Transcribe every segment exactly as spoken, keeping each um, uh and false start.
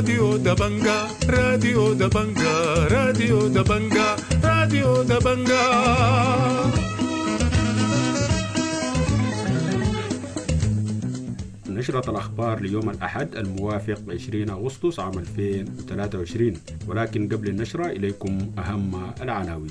راديو دبنجا راديو دبنجا راديو دبنجا راديو دبنجا. نشرة الأخبار ليوم الأحد الموافق عشرين أغسطس عام ألفين وثلاثة وعشرين، ولكن قبل النشرة إليكم أهم العناوين.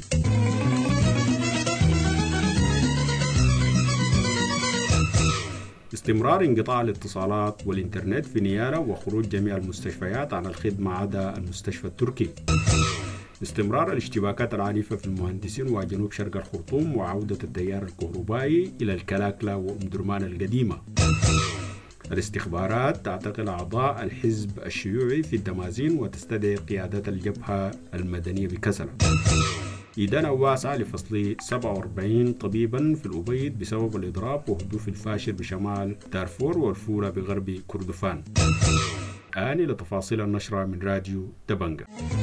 استمرار انقطاع الاتصالات والإنترنت في نيالا وخروج جميع المستشفيات عن الخدمة عدا المستشفى التركي. استمرار الاشتباكات العنيفة في المهندسين وجنوب شرق الخرطوم وعودة التيار الكهربائي إلى الكلاكلة وأم درمان القديمة. الاستخبارات تعتقل أعضاء الحزب الشيوعي في الدمازين وتستدعي قيادة الجبهة المدنية بكسلة. إدانة واسعة لفصل سبعة وأربعين طبيبا في الأبيض بسبب الإضراب وهدوف الفاشر بشمال دارفور والفولة بغرب كردفان. آني لتفاصيل النشرة من راديو دبنجا.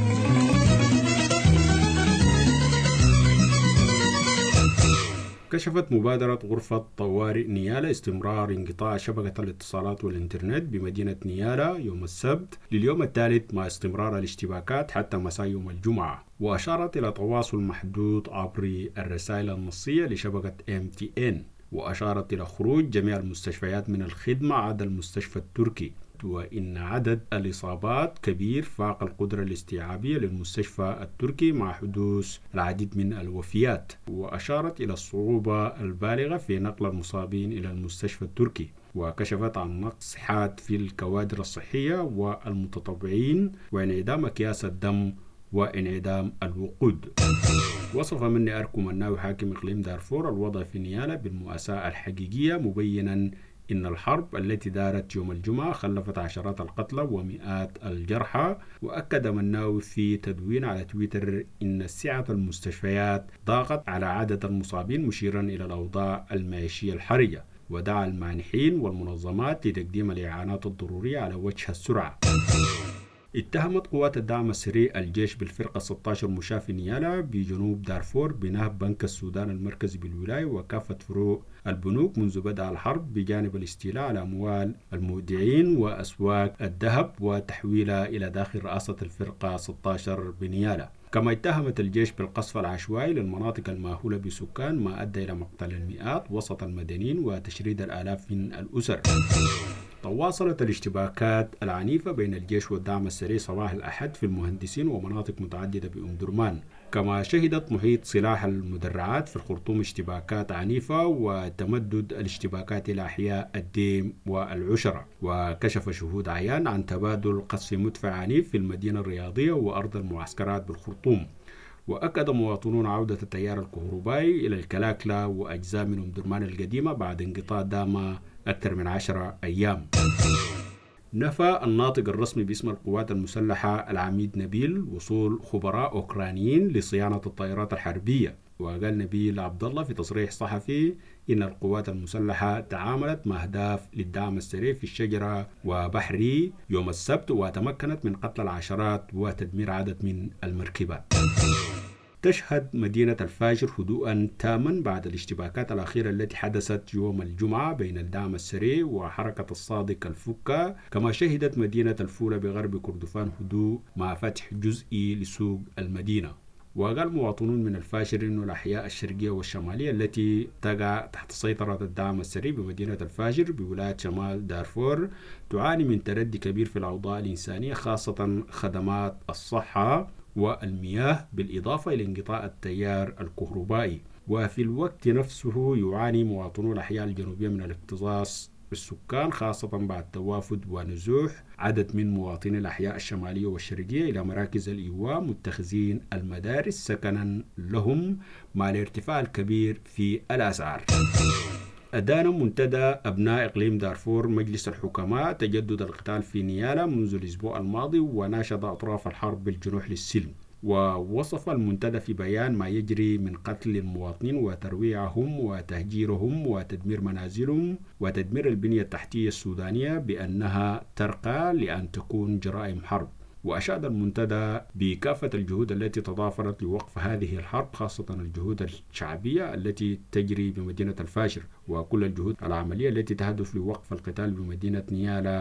كشفت مبادرة غرفة طوارئ نيالا استمرار انقطاع شبكة الاتصالات والإنترنت بمدينة نيالا يوم السبت لليوم الثالث مع استمرار الاشتباكات حتى مساء يوم الجمعة، وأشارت إلى تواصل محدود عبر الرسائل النصية لشبكة إم تي إن، وأشارت إلى خروج جميع المستشفيات من الخدمة عدا المستشفى التركي، وإن عدد الإصابات كبير فاق القدرة الاستيعابية للمستشفى التركي مع حدوث العديد من الوفيات، وأشارت إلى الصعوبة البالغة في نقل المصابين إلى المستشفى التركي، وكشفت عن نقص حاد في الكوادر الصحية والمتطوعين وانعدام أكياس الدم وانعدام الوقود. وصف مني أركو مناوي حاكم إقليم دارفور الوضع في نيالا بالمؤساة الحقيقية، مبينا إن الحرب التي دارت يوم الجمعة خلفت عشرات القتلى ومئات الجرحى. وأكد مناوي في تدوين على تويتر إن سعة المستشفيات ضاقت على عدد المصابين، مشيرا إلى الأوضاع المعيشية الحرجة، ودعا المانحين والمنظمات لتقديم الإعانات الضرورية على وجه السرعة. اتهمت قوات الدعم السريع الجيش بالفرقة ستة عشر مشاة في نيالا بجنوب دارفور بنهب بنك السودان المركزي بالولاية وكافة فروع البنوك منذ بدء الحرب، بجانب الاستيلاء على أموال المودعين وأسواق الذهب وتحويلها إلى داخل رئاسة الفرقة ستة عشر بنيالا. كما اتهمت الجيش بالقصف العشوائي للمناطق الماهولة بسكان ما أدى إلى مقتل المئات وسط المدنيين وتشريد الآلاف من الأسر. تواصلت الاشتباكات العنيفة بين الجيش والدعم السريع صباح الأحد في المهندسين ومناطق متعددة بأم درمان. كما شهدت محيط سلاح المدرعات في الخرطوم اشتباكات عنيفة وتمدد الاشتباكات إلى أحياء الديم والعشرة. وكشف شهود عيان عن تبادل قصف مدفع عنيف في المدينة الرياضية وأرض المعسكرات بالخرطوم. وأكد مواطنون عودة التيار الكهربائي إلى الكلاكلة وأجزاء من أم درمان القديمة بعد انقطاع دام أكثر من عشرة أيام. نفى الناطق الرسمي باسم القوات المسلحة العميد نبيل وصول خبراء أوكرانيين لصيانة الطائرات الحربية. وقال نبيل عبد الله في تصريح صحفي إن القوات المسلحة تعاملت مع أهداف للدعم السريع في الشجرة وبحري يوم السبت وتمكنت من قتل العشرات وتدمير عدد من المركبات. تشهد مدينة الفاجر هدوءا تاما بعد الاشتباكات الأخيرة التي حدثت يوم الجمعة بين الدعم السريع وحركة الصادق الفكة. كما شهدت مدينة الفولة بغرب كردفان هدوء مع فتح جزئي لسوق المدينة. وقال مواطنون من الفاشر أن الأحياء الشرقية والشمالية التي تقع تحت سيطرة الدعم السريع بمدينة الفاجر بولاية شمال دارفور تعاني من تردي كبير في الأوضاع الإنسانية، خاصة خدمات الصحة والمياه، بالإضافة إلى انقطاع التيار الكهربائي. وفي الوقت نفسه يعاني مواطنو الأحياء الجنوبية من الاكتظاظ بالسكان، خاصة بعد توافد ونزوح عدد من مواطني الأحياء الشمالية والشرقية إلى مراكز الإيواء متخذين المدارس سكنا لهم مع الارتفاع الكبير في الأسعار. أدان منتدى أبناء إقليم دارفور مجلس الحكماء تجدد القتال في نيالا منذ الأسبوع الماضي، وناشد أطراف الحرب بالجنوح للسلم. ووصف المنتدى في بيان ما يجري من قتل المواطنين وترويعهم وتهجيرهم وتدمير منازلهم وتدمير البنية التحتية السودانية بأنها ترقى لأن تكون جرائم حرب. وأشاد المنتدى بكافة الجهود التي تضافرت لوقف هذه الحرب، خاصة الجهود الشعبية التي تجري بمدينة الفاشر، وكل الجهود العملية التي تهدف لوقف القتال بمدينة نيالا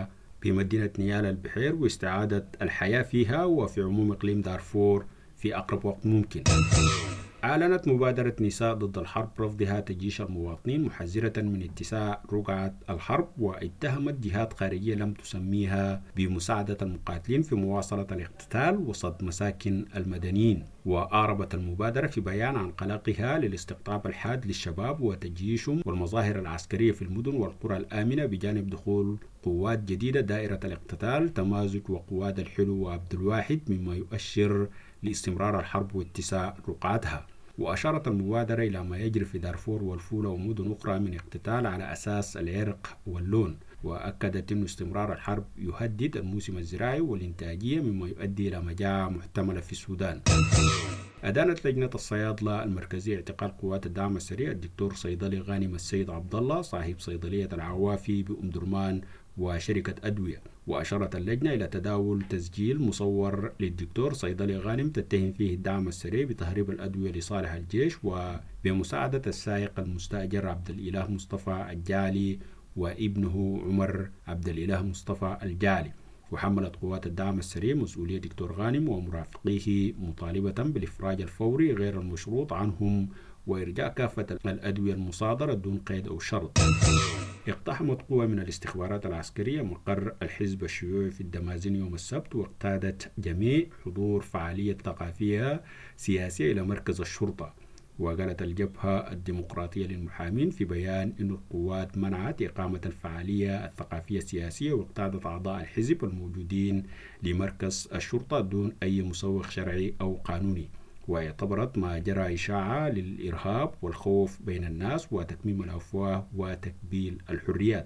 بمدينة نيالا البحير واستعادة الحياة فيها وفي عموم إقليم دارفور في أقرب وقت ممكن. أعلنت مبادرة نساء ضد الحرب رفضها تجيش المواطنين محذرة من اتساع رقعة الحرب، واتهمت جهات خارجية لم تسميها بمساعدة المقاتلين في مواصلة الاقتتال وصد مساكن المدنيين. وأعربت المبادرة في بيان عن قلقها للاستقطاب الحاد للشباب وتجييشهم والمظاهر العسكرية في المدن والقرى الآمنة بجانب دخول قوات جديدة دائرة الاقتتال تمازج وقوات الحلو وعبد الواحد، مما يؤشر لاستمرار الحرب واتساع رقعتها. وأشارت المبادرة إلى ما يجري في دارفور والفولة ومدن أخرى من اقتتال على أساس العرق واللون، وأكدت أن استمرار الحرب يهدد الموسم الزراعي والإنتاجية مما يؤدي إلى مجاعة محتملة في السودان. أدانت لجنة الصيادلة المركزية اعتقال قوات الدعم السريع الدكتور صيدلي غانم السيد عبد الله صاحب صيدلية العوافي بأم درمان وشركة أدوية. وأشارت اللجنة إلى تداول تسجيل مصور للدكتور صيدلي غانم تتهم فيه الدعم السريع بتهريب الأدوية لصالح الجيش وبمساعدة السائق المستأجر عبد الإله مصطفى الجالي وابنه عمر عبد الإله مصطفى الجالي. وحملت قوات الدعم السريع مسؤولية دكتور غانم ومرافقيه مطالبة بالإفراج الفوري غير المشروط عنهم وإرجاع كافة الأدوية المصادرة دون قيد أو شرط. اقتحمت قوة من الاستخبارات العسكرية مقر الحزب الشيوعي في الدمازين يوم السبت، واقتادت جميع حضور فعالية ثقافية سياسية إلى مركز الشرطة. وقالت الجبهة الديمقراطية للمحامين في بيان أن القوات منعت إقامة الفعالية الثقافية السياسية واقتادت أعضاء الحزب الموجودين لمركز الشرطة دون أي مسوغ شرعي أو قانوني، واعتبرت ما جرى إشاعة للإرهاب والخوف بين الناس وتكميم الأفواه وتكبيل الحريات.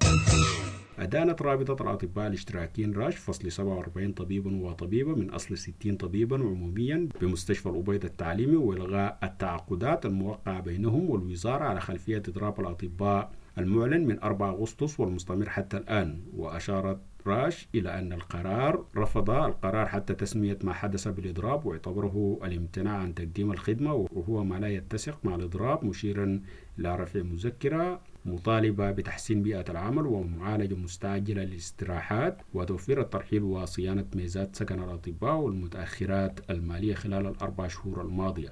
أدانت رابطة الأطباء الاشتراكيين راش فصل سبعة وأربعين طبيبا وطبيبة من أصل ستين طبيبا عموميا بمستشفى الأبيض التعليمي وإلغاء التعاقدات الموقعة بينهم والوزارة على خلفية إضراب الأطباء المعلن من أربعة أغسطس والمستمر حتى الآن. وأشارت راش إلى أن القرار رفض القرار حتى تسمية ما حدث بالإضراب واعتبره الامتناع عن تقديم الخدمة وهو ما لا يتسق مع الإضراب، مشيرا إلى رفع مذكرة مطالبة بتحسين بيئة العمل ومعالجة مستعجلة للاستراحات وتوفير الترحيل وصيانة ميزات سكن الأطباء والمتأخرات المالية خلال الأربع شهور الماضية.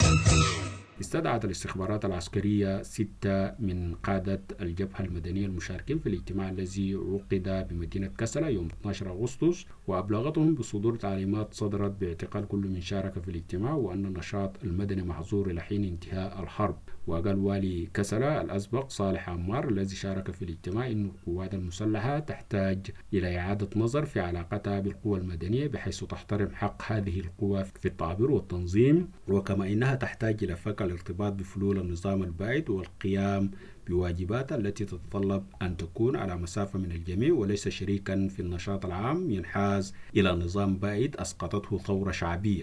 استدعت الاستخبارات العسكرية ستة من قادة الجبهة المدنية المشاركين في الاجتماع الذي عقد بمدينة كسلة يوم اثني عشر أغسطس، وأبلغتهم بصدور تعليمات صدرت باعتقال كل من شارك في الاجتماع وأن النشاط المدني محظور إلى حين انتهاء الحرب. وقال والي كسلة الأسبق صالح عمار الذي شارك في الاجتماع أن القوات المسلحة تحتاج إلى إعادة نظر في علاقتها بالقوى المدنية بحيث تحترم حق هذه القوى في التعبير والتنظيم، وكما إنها تحتاج إلى فك الارتباط بفلول النظام البائد والقيام بواجباتها التي تتطلب أن تكون على مسافة من الجميع وليس شريكا في النشاط العام ينحاز إلى نظام بائد أسقطته ثورة شعبية.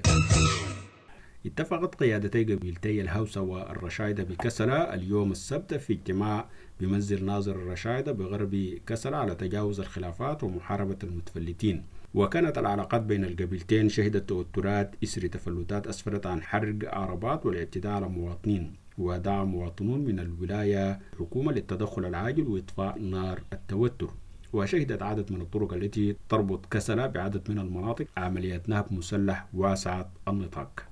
اتفقت قيادتي قبيلتي الهوسة والرشايدة بكسلة اليوم السبت في اجتماع بمنزل ناظر الرشايدة بغرب كسلة على تجاوز الخلافات ومحاربة المتفلتين. وكانت العلاقات بين القبيلتين شهدت توترات إثر تفلتات أسفرت عن حرق عربات والاعتداء على مواطنين، ودعا مواطنون من الولاية حكومة للتدخل العاجل وإطفاء نار التوتر. وشهدت عدد من الطرق التي تربط كسلة بعدد من المناطق عمليات نهب مسلح واسعة النطاق.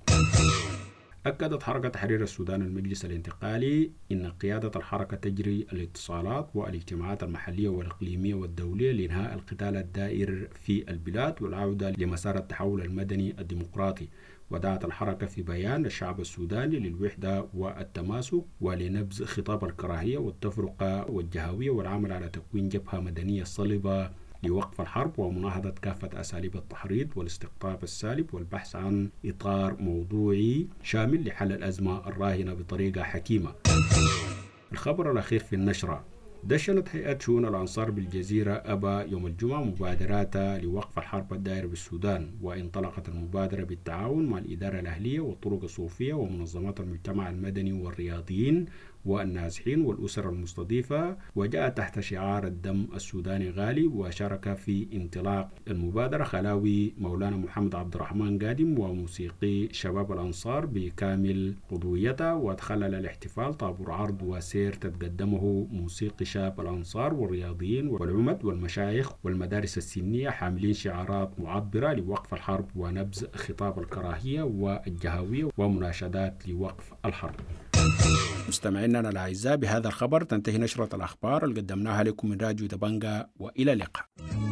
أكدت حركة تحرير السودان المجلس الانتقالي إن قيادة الحركة تجري الاتصالات والاجتماعات المحلية والإقليمية والدولية لإنهاء القتال الدائر في البلاد والعودة لمسار التحول المدني الديمقراطي. ودعت الحركة في بيان الشعب السوداني للوحدة والتماسك ولنبذ خطاب الكراهية والتفرقة والجهوية والعمل على تكوين جبهة مدنية صلبة لوقف الحرب ومناهضة كافة أساليب التحريض والاستقطاب السالب والبحث عن إطار موضوعي شامل لحل الأزمة الراهنة بطريقة حكيمة. الخبر الأخير في النشرة: دشنت هيئة شؤون الأنصار بالجزيرة أبا يوم الجمعة مبادراتها لوقف الحرب الدائرة بالسودان، وانطلقت المبادرة بالتعاون مع الإدارة الأهلية والطرق الصوفية ومنظمات المجتمع المدني والرياضيين والنازحين والأسر المستضيفة، وجاء تحت شعار الدم السوداني غالي. وشارك في انطلاق المبادرة خلاوي مولانا محمد عبد الرحمن قادم وموسيقي شباب الأنصار بكامل عضويته، وتخلل الاحتفال طابور عرض وسير تتقدمه موسيقي شاب الأنصار والرياضيين والعمد والمشايخ والمدارس السنية حاملين شعارات معبرة لوقف الحرب ونبذ خطاب الكراهية والجهوية ومناشدات لوقف الحرب. مستمعينا الأعزاء، بهذا الخبر تنتهي نشرة الأخبار اللي قدمناها لكم من راديو دبنجة، وإلى اللقاء.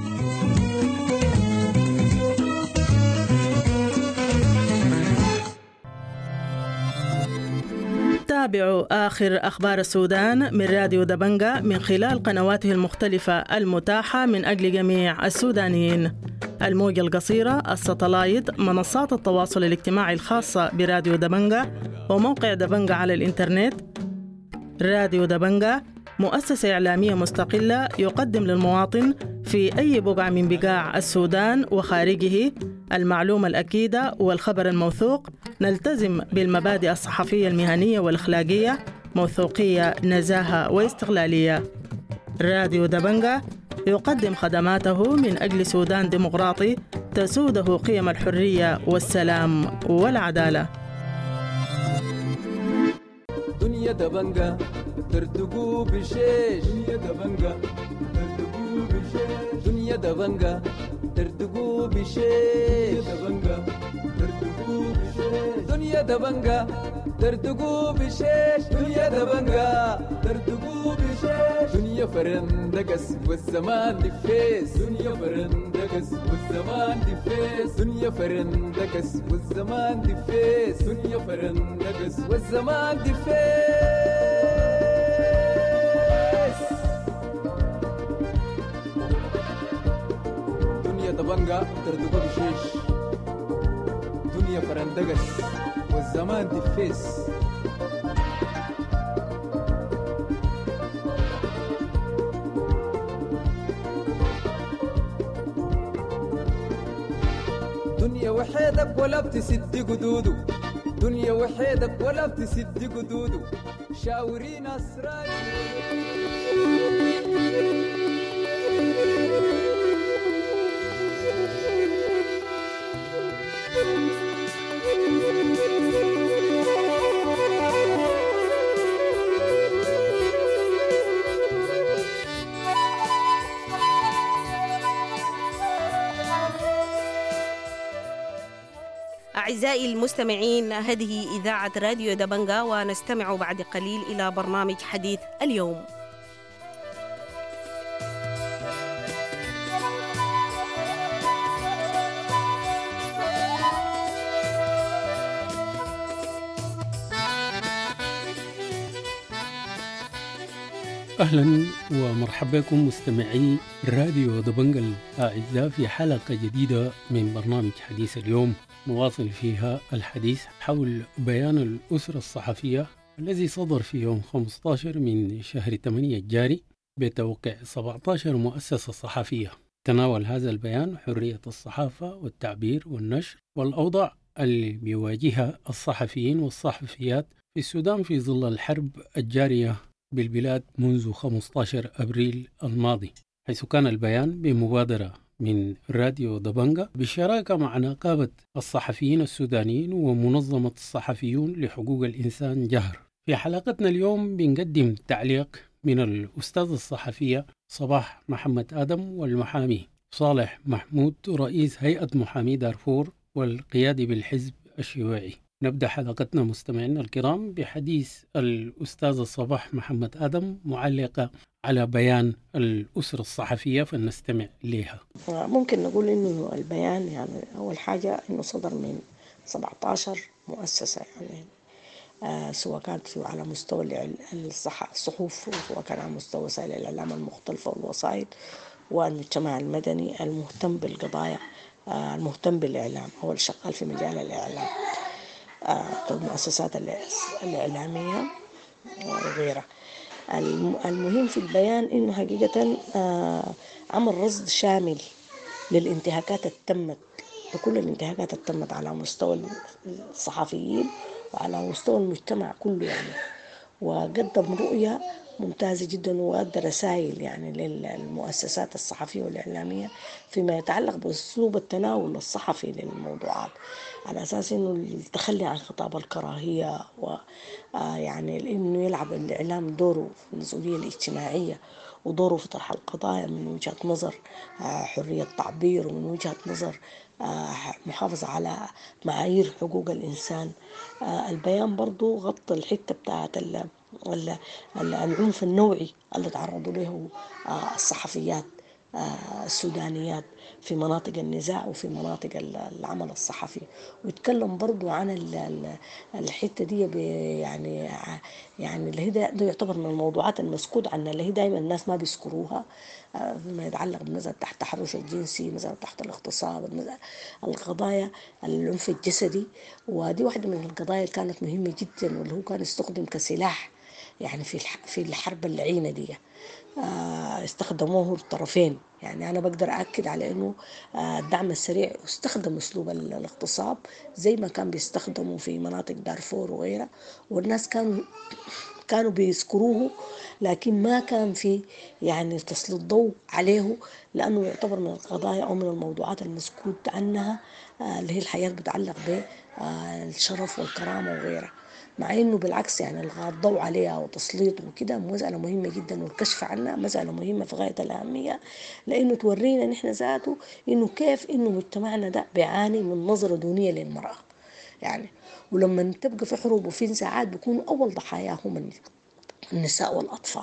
تابعوا آخر أخبار السودان من راديو دبنجة من خلال قنواته المختلفة المتاحة من أجل جميع السودانيين: الموجة القصيرة، الساتلايت، منصات التواصل الاجتماعي الخاصة براديو دبنجة، وموقع دبنجة على الإنترنت. راديو دبنجة مؤسسة إعلامية مستقلة يقدم للمواطن في أي بقعة من بقاع السودان وخارجه المعلومة الأكيدة والخبر الموثوق. نلتزم بالمبادئ الصحفية المهنية والأخلاقية: موثوقية، نزاهة، واستقلالية. راديو دبنجة يقدم خدماته من أجل سودان ديمقراطي تسوده قيم الحرية والسلام والعدالة. دنيا دبنجة ترتقو بشيش، دنيا دبنجة ترتقو بشيش، دنيا دبنجة ترتقو بشيش، دنيا دبنجة ترتقو بشيش، دنيا دبنجة ترتقو بشيش، دنيا فرندقس والزمان دفيس، دنيا فرندقس والزمان دفيس، دنيا فرندقس والزمان دفيس، دنيا فرندقس والزمان دفيس. دنيا دبنجة ترتقو بشيش، دنيا فرندقس والزمان دفيس. دنيا وحيدك ولا بتسد قدودو، دنيا وحيدك ولا بتسد قدودو، شاورين أسرائيل. أعزائي المستمعين، هذه إذاعة راديو دبنجة، ونستمع بعد قليل إلى برنامج حديث اليوم. أهلا ومرحبا بكم مستمعي راديو دبنجة الأعزاء في حلقة جديدة من برنامج حديث اليوم، نواصل فيها الحديث حول بيان الأسرة الصحفية الذي صدر في يوم خمسة عشر من شهر ثمانية الجاري بتوقيع سبعة عشر مؤسسة صحفية. تناول هذا البيان حرية الصحافة والتعبير والنشر والأوضاع اللي بيواجهها الصحفيين والصحفيات في السودان في ظل الحرب الجارية بالبلاد منذ خمسة عشر أبريل الماضي، حيث كان البيان بمبادرة من راديو دبنجة بالشراكة مع نقابة الصحفيين السودانيين ومنظمة الصحفيون لحقوق الإنسان جهر. في حلقتنا اليوم بنقدم تعليق من الأستاذ الصحفية صباح محمد آدم والمحامي صالح محمود رئيس هيئة محامي دارفور والقيادي بالحزب الشيوعي. نبدأ حلقتنا مستمعينا الكرام بحديث الأستاذة صباح محمد آدم معلقة على بيان الأسرة الصحفية، فنستمع لها. ممكن نقول إنه البيان يعني أول حاجة إنه صدر من سبعة عشر مؤسسة، يعني آه سواء كانت على مستوى الصحف وسواء كان على مستوى وسائل الإعلام المختلفة والوسائط والمجتمع المدني المهتم بالقضايا، آه المهتم بالإعلام أو الشغال في مجال الإعلام، آه المؤسسات الإعلامية وغيرها. المهم في البيان إنه حقيقة آه عمل رصد شامل للانتهاكات التمت، لكل الانتهاكات التمت على مستوى الصحفيين وعلى مستوى المجتمع كله يعني. وقدم رؤية ممتازة جدا، وأدى رسائل يعني للمؤسسات الصحفية والإعلامية فيما يتعلق بأسلوب التناول الصحفي للموضوعات، على أساس إنه التخلي عن خطاب الكراهية، ويعني إنه يلعب الإعلام دوره في المسؤولية الاجتماعية ودوره في طرح القضايا من وجهة نظر حرية التعبير، ومن وجهة نظر محافظة على معايير حقوق الإنسان. البيان برضو غطى الحتة بتاعت العنف النوعي اللي تعرضوا له الصحفيات السودانيات في مناطق النزاع وفي مناطق العمل الصحفي، ويتكلم برضو عن الحتة دي يعني يعني اللي هي ده يعتبر من الموضوعات المسكوت عنها، اللي هي دائما الناس ما بيذكروها فيما يتعلق بمثلا تحت التحرش الجنسي، مثلا تحت الاغتصاب، القضايا العنف الجسدي. ودي واحدة من القضايا اللي كانت مهمة جدا، واللي هو كان يستخدم كسلاح يعني في في الحرب اللعينة دي، استخدموه الطرفين. يعني أنا بقدر أكد على أنه الدعم السريع استخدم أسلوب الاغتصاب زي ما كان بيستخدموا في مناطق دارفور وغيرها، والناس كانوا كانوا بيذكروه، لكن ما كان في يعني تسليط ضوء عليه، لأنه يعتبر من القضايا أو من الموضوعات المسكوت عنها اللي هي الحياة بتعلق بالشرف والكرامة وغيرها، مع انه بالعكس يعني الغاء الضوء عليها وتسليط وكده مسألة مهمة جدا، والكشف عنها مسألة مهمة في غاية الأهمية، لأنه تورينا نحن ذاته انه كيف انه مجتمعنا ده بيعاني من نظرة دونية للمرأة يعني. ولما تبقى في حروب وفي نزاعات بيكونوا أول ضحاياهم النساء والأطفال.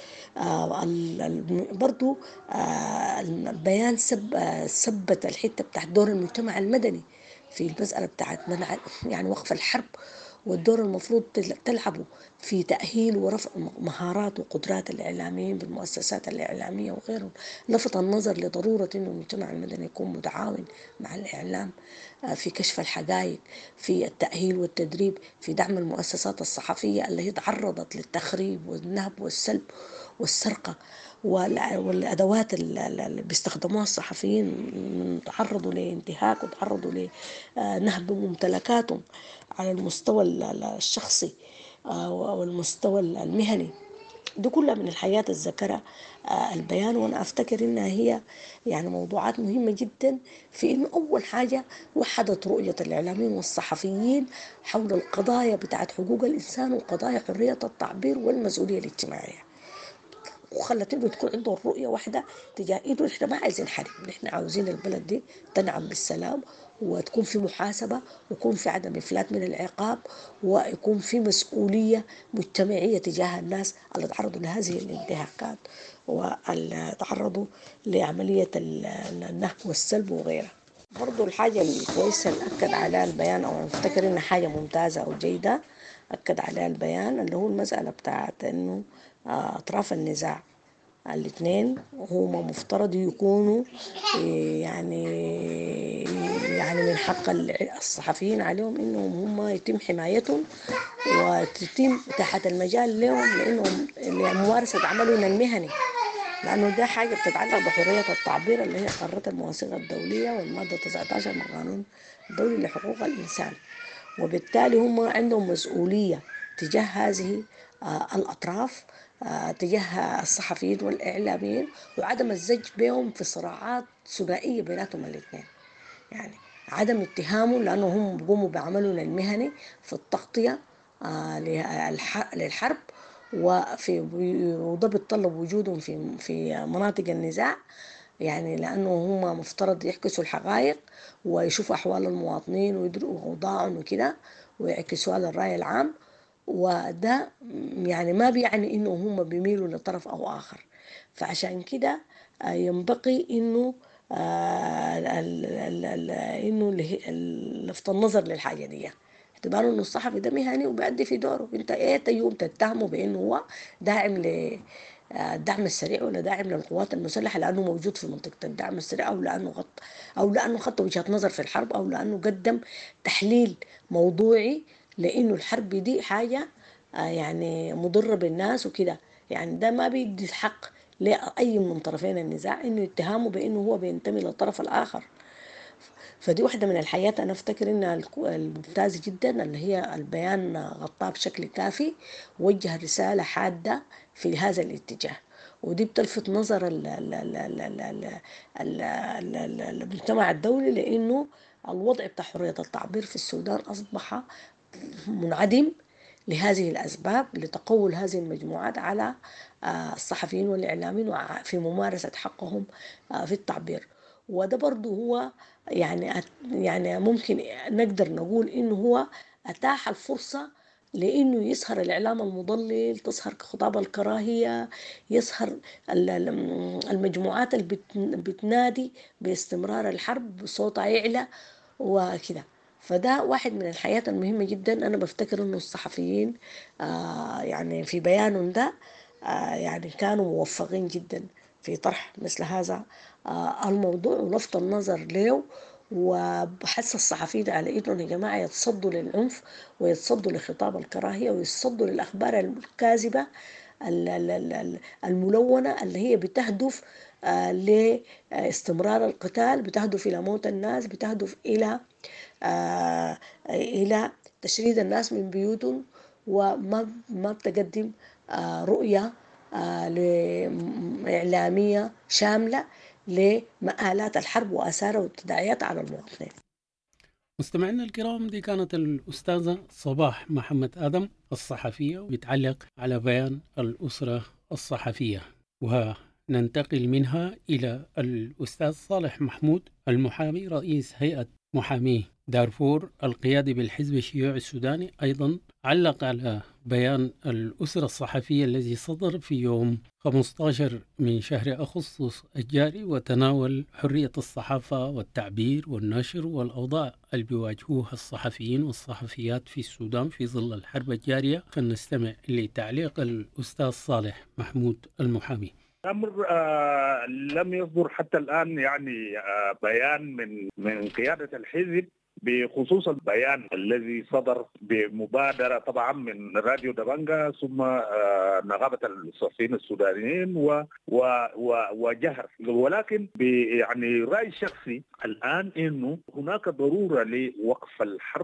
آه برضو آه البيان سب آه سبت الحتة بتاعت دور المجتمع المدني في المسألة بتاعت منع يعني وقف الحرب، والدور المفروض تلعبه في تأهيل ورفع مهارات وقدرات الإعلاميين بالمؤسسات الإعلامية وغيرهم. لفت النظر لضرورة أن المجتمع المدني يكون متعاون مع الإعلام في كشف الحقائق، في التأهيل والتدريب، في دعم المؤسسات الصحفية اللي هي تعرضت للتخريب والنهب والسلب والسرقة، والأدوات اللي بيستخدموها الصحفيين تعرضوا لانتهاك وتعرضوا لنهب ممتلكاتهم على المستوى الشخصي والمستوى المهني. دي كلها من الحياة الذكرة البيان، وأنا أفتكر إنها هي يعني موضوعات مهمة جدا في إنه أول حاجة وحدت رؤية الإعلاميين والصحفيين حول القضايا بتاعت حقوق الإنسان وقضايا حرية التعبير والمسؤولية الاجتماعية، وخلت إنه تكون عندهم رؤية واحدة تجاه إنه إحنا ما عايزين حرب، إحنا عاوزين البلد دي تنعم بالسلام، وتكون في محاسبة، ويكون في عدم إفلات من العقاب، ويكون في مسؤولية مجتمعية تجاه الناس اللي تعرضوا لهذه الانتهاكات واللي تعرضوا لعملية النهب والسلب وغيرها. برضو الحاجة الكويسة اللي أكد عليها البيان، أو أفتكر إنها حاجة ممتازة أو جيدة أكد عليها البيان، اللي هو المسألة بتاعت إنه أطراف النزاع الاثنين هما مفترض يكونوا يعني يعني من حق الصحفيين عليهم انهم هم يتم حمايتهم وتتم تحت المجال لهم لانهم لممارسة عملهم المهني، لانه ده حاجة بتتعلق بحرية التعبير اللي هي قررت المواثيق الدولية والمادة تسعة عشر من القانون الدولي لحقوق الإنسان، وبالتالي هم عندهم مسؤولية تجاه هذه الأطراف، تجاه الصحفيين والإعلاميين، وعدم الزج بهم في صراعات ثنائية بيناتهم الاثنين، يعني عدم اتهامهم لأنه هم بيقوموا بعملهم المهني في التغطية للحرب، وفي وده بيتطلب وجودهم في في مناطق النزاع، يعني لأنه هم مفترض يحكسوا الحقائق ويشوفوا أحوال المواطنين ويدروا أوضاعهم وكده ويعكسوها للرأي العام، وده يعني ما بيعني إنه هم بيميلوا لطرف أو آخر. فعشان كده ينبغي إنه إنه لفت النظر للحاجة دي، اعتباره إنه الصحفي ده مهني وبيأدي في دوره. أنت إيه يوم تتهمه بإنه هو داعم ل الدعم السريع ولا داعم للقوات المسلحة لأنه موجود في منطقة الدعم السريع، أو لأنه غط أو لأنه خط وجهة نظر في الحرب، أو لأنه قدم تحليل موضوعي لأنه الحرب دي حاجة يعني مضرة بالناس وكده. يعني ده ما بيدي الحق لأي من طرفين النزاع إنه يتهمه بإنه هو بينتمي للطرف الآخر. فدي واحدة من الحاجات أنا أفتكر إنها الممتازة جدا، اللي هي البيان غطاء بشكل كافي، وجه رسالة حادة في هذا الاتجاه. ودي بتلفت نظر ال- ال- ال- ال- ال- ال- ال- ال- ال- المجتمع الدولي، لأنه الوضع بتاع حرية التعبير في السودان أصبح منعدم لهذه الأسباب، لتقول هذه المجموعات على آه، الصحفيين والإعلاميين في ممارسة حقهم آه، في التعبير. وده برضو هو يعني يعني ممكن نقدر نقول إنه هو أتاح الفرصة لأنه يظهر الإعلام المضلل، تظهر خطاب الكراهية، يظهر المجموعات اللي بتنادي باستمرار الحرب بصوتها يعلى وكده. فده واحد من الحياة المهمة جدا. أنا بفتكر إنه الصحفيين آه يعني في بيانهم ده آه يعني كانوا موفقين جدا في طرح مثل هذا آه الموضوع ولفت النظر له، وبحث الصحفيين على إنهم يا جماعة يتصدوا للعنف ويتصدوا لخطاب الكراهية ويتصدوا للأخبار الكاذبة الملونة اللي هي بتهدف آه لاستمرار القتال، بتهدف إلى موت الناس، بتهدف إلى آه إلى تشريد الناس من بيوتهم، وما ما بتقدم آه رؤية آه إعلامية شاملة لمآلات الحرب وآثارها والتداعيات على المواطنين. مستمعينا الكرام، دي كانت الأستاذة صباح محمد آدم الصحفية، وبتعلق على بيان الأسرة الصحفية. وننتقل منها إلى الأستاذ صالح محمود المحامي رئيس هيئة محامي دارفور القيادي بالحزب الشيوعي السوداني، أيضا علق على بيان الأسرة الصحفية الذي صدر في يوم خمسة عشر من شهر أغسطس الجاري، وتناول حرية الصحافة والتعبير والنشر والأوضاع اللي بيواجهوها الصحفيين والصحفيات في السودان في ظل الحرب الجارية. فلنستمع لتعليق الأستاذ صالح محمود المحامي. الأمر آه لم يصدر حتى الآن يعني آه بيان من من قيادة الحزب بخصوص البيان الذي صدر بمبادرة طبعا من راديو دبنجا ثم آه نقابة الصحفيين السودانيين و و و وجهر. ولكن يعني رأي شخصي الآن إنه هناك ضرورة لوقف الحرب،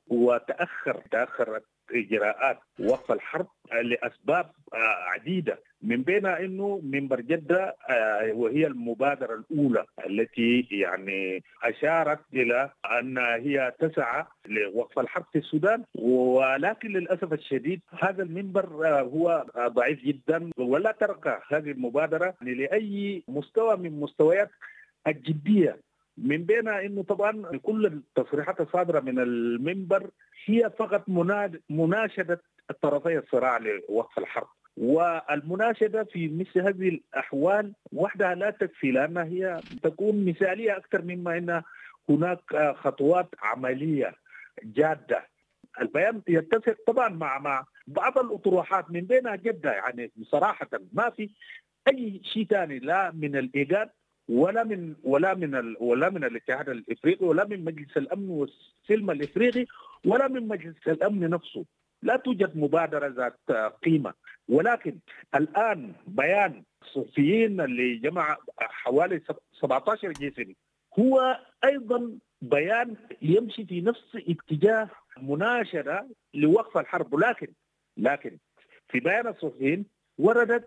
وتأخر تأخرت إجراءات وقف الحرب لأسباب عديدة، من بينها إنه منبر جدة وهي المبادرة الأولى التي يعني أشارت إلى أن هي تسعى لوقف الحرب في السودان. ولكن للأسف الشديد هذا المنبر هو ضعيف جدا، ولا ترك هذه المبادرة لأي مستوى من مستويات الجدية، من بينها إنه طبعا كل التصريحات الصادرة من المنبر هي فقط مناشدة الطرفي الصراع لوقف الحرب. والمناشدة في مثل هذه الأحوال وحدها لا تكفي، لأنها هي تكون مثالية أكثر مما أن هناك خطوات عملية جادة. البيان يتفق طبعا مع مع بعض الأطروحات من بينها جدة، يعني بصراحة ما في أي شيء ثاني، لا من الإيجاد ولا من ولا من ال ولا من الاتحاد الافريقي ولا من مجلس الامن والسلم الافريقي ولا من مجلس الامن نفسه. لا توجد مبادره ذات قيمه. ولكن الان بيان الصحفيين اللي جمع حوالي سبعة عشر جسم هو ايضا بيان يمشي في نفس اتجاه مناشده لوقف الحرب. ولكن لكن في بيان الصحفيين وردت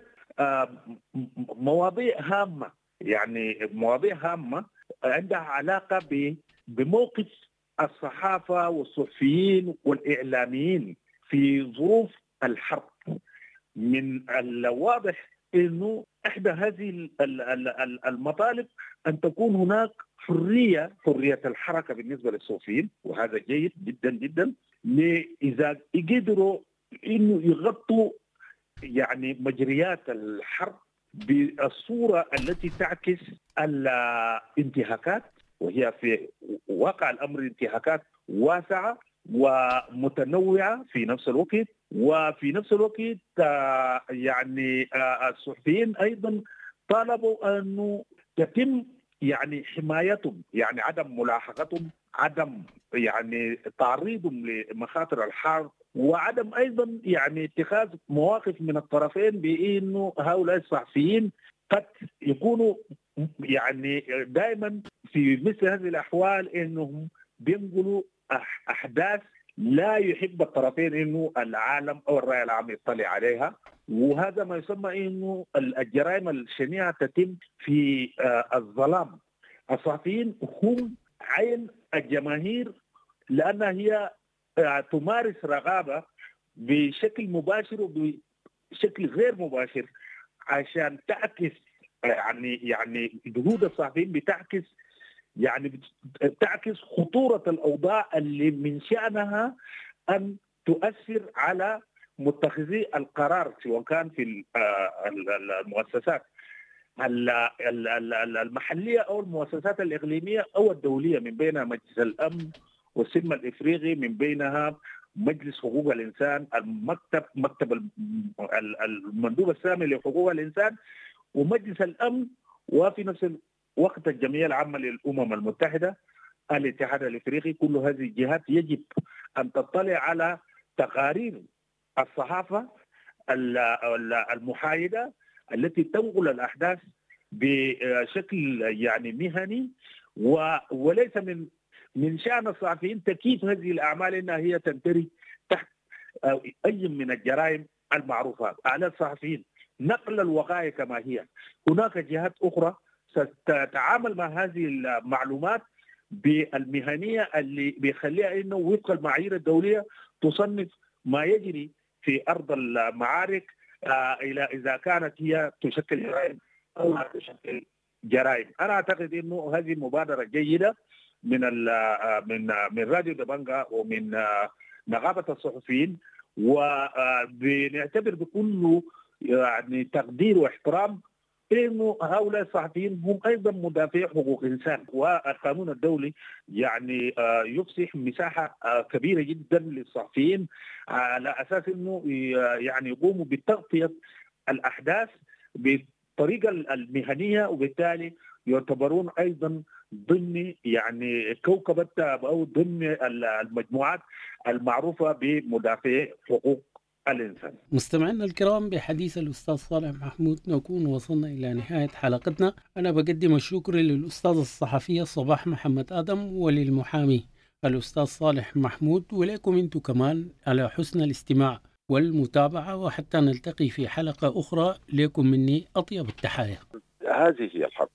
مواضيع هامه، يعني مواضيع هامة عندها علاقة بموقف الصحافة والصحفيين والإعلاميين في ظروف الحرب. من الواضح أنه إحدى هذه المطالب أن تكون هناك حرية حرية الحركة بالنسبة للصحفيين، وهذا جيد جدا جدا. إذا قدروا أنه يغطوا يعني مجريات الحرب بالصورة التي تعكس الانتهاكات، وهي في واقع الأمر انتهاكات واسعة ومتنوعة في نفس الوقت. وفي نفس الوقت يعني الصحفيين أيضا طالبوا أنه يتم يعني حمايتهم، يعني عدم ملاحقتهم، عدم يعني تعريضهم لمخاطر الحرب، وعدم أيضا يعني اتخاذ مواقف من الطرفين بأنه هؤلاء الصحفيين قد يكونوا يعني دائما في مثل هذه الأحوال إنهم بينقلوا أحداث لا يحب الطرفين إنه العالم أو الرأي العام يطلع عليها، وهذا ما يسمى إنه الجرائم الشنيعة تتم في الظلام. الصحفيين هم عين الجماهير لأنها هي تمارس رقابة بشكل مباشر وبشكل غير مباشر عشان تعكس يعني يعني جهود الصحفيين بتعكس يعني تعكس خطورة الأوضاع اللي من شأنها أن تؤثر على متخذي القرار سواء كان في المؤسسات المحلية أو المؤسسات الإقليمية أو الدولية، من بينها مجلس الأمن والسلم الإفريقي، من بينها مجلس حقوق الإنسان، المكتب مكتب المندوب السامي لحقوق الإنسان، ومجلس الأمن، وفي نفس الوقت الجمعية العامة للأمم المتحدة، الاتحاد الإفريقي. كل هذه الجهات يجب أن تطلع على تقارير الصحافة المحايدة التي تنقل الأحداث بشكل يعني مهني، وليس من من شأن الصحفيين تكييف هذه الأعمال إنها هي تنتري تحت أي من الجرائم المعروفة. على الصحفيين نقل الوقائع كما هي. هناك جهات أخرى ستتعامل مع هذه المعلومات بالمهنية اللي بيخليها إنه وفق المعايير الدولية تصنف ما يجري في أرض المعارك إلى إذا كانت هي تشكل جرائم أو لا تشكل جرائم. أنا أعتقد إنه هذه مبادرة جيدة من من من راديو دبنجا ومن نقابة الصحفيين، وبنعتبر بكل يعني تقدير واحترام إنه هؤلاء الصحفيين هم أيضا مدافعي حقوق الإنسان، والقانون الدولي يعني يفسح مساحة كبيرة جدا للصحفيين على أساس إنه يعني يقوموا بتغطية الأحداث بالطريقة المهنية، وبالتالي يعتبرون أيضا ضمن يعني كوكبة أو ضمن المجموعات المعروفة بمدافعي حقوق الإنسان. مستمعينا الكرام، بحديث الأستاذ صالح محمود نكون وصلنا إلى نهاية حلقتنا. أنا بقدم الشكر للأستاذ الصحفية صباح محمد آدم وللمحامي الأستاذ صالح محمود، ولكم أنتم كمان على حسن الاستماع والمتابعة، وحتى نلتقي في حلقة أخرى لكم مني أطيب التحايا. هذه هي الحرب،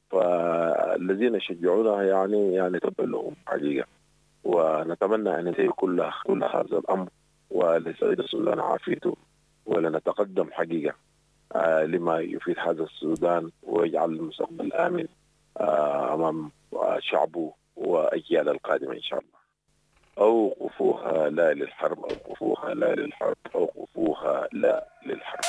فالذين يشجعونها يعني يعني تبقى لهم حقيقة، ونتمنى أن ينتهي كل كل هذا الأمر ولسعيد السودان عافيته، ولنتقدم حقيقة آه لما يفيد هذا السودان ويجعل المستقبل آمن آه أمام شعبه وأجيال القادمة إن شاء الله. أوقفوها لا للحرب، أوقفوها لا للحرب، أوقفوها لا للحرب.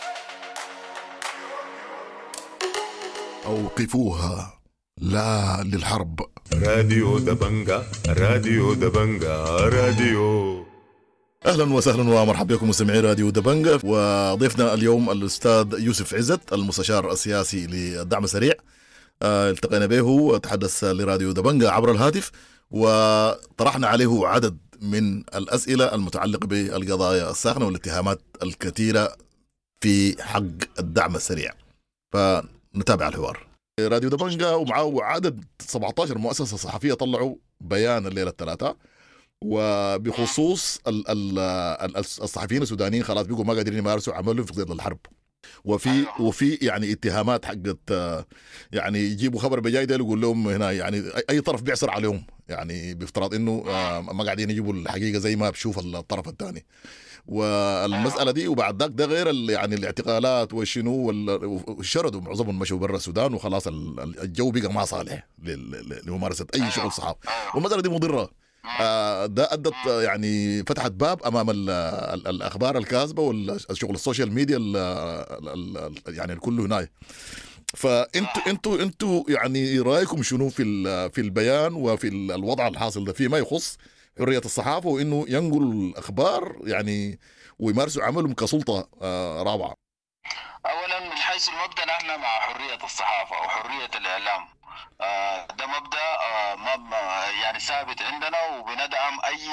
أوقفوها لا للحرب. راديو دبنجا، راديو دبنجا، راديو. أهلا وسهلا ومرحبا بكم مستمعي راديو دبنجا، وضيفنا اليوم الأستاذ يوسف عزت المستشار السياسي للدعم السريع. آه، التقينا به وتحدث لراديو دبنجا عبر الهاتف، وطرحنا عليه عدد من الأسئلة المتعلقة بالقضايا الساخنة والاتهامات الكثيرة في حق الدعم السريع، فنتابع الحوار. راديو دبنجا ومعه عدد سبعة عشر مؤسسة صحفية طلعوا بيان الليلة الثلاثاء، وبخصوص ال ال الصحفيين السودانيين خلاص بيقوا ما قادرين يمارسوا عملهم في ضد الحرب، وفي وفي يعني اتهامات حقت يعني يجيبوا خبر بجاي ده يقول لهم هنا يعني اي طرف بيعصر عليهم، يعني بافتراض انه ما قاعدين يجيبوا الحقيقه زي ما بشوف الطرف الثاني. والمساله دي وبعد ذاك ده غير يعني الاعتقالات والشنو والشردوا معظمهم مشوا برا السودان، وخلاص الجو بقى ما صالح لممارسه اي شغل صحافه، والمساله دي مضره. ده أدت يعني فتحت باب أمام ال ال الأخبار الكاذبة والشغل السوشيال ميديا ال ال يعني الكل هناي. فأنتوا أنتوا أنتوا يعني رأيكم شنو في في البيان وفي الوضع الحاصل ده فيما يخص حرية الصحافة، وإنه ينقلوا الأخبار يعني ويمارسوا عملهم كسلطة رابعة؟ أولا من حيث المبدأ نحن مع حرية الصحافة وحرية الإعلام، ده مبدأ يعني ثابت عندنا، وبندعم أي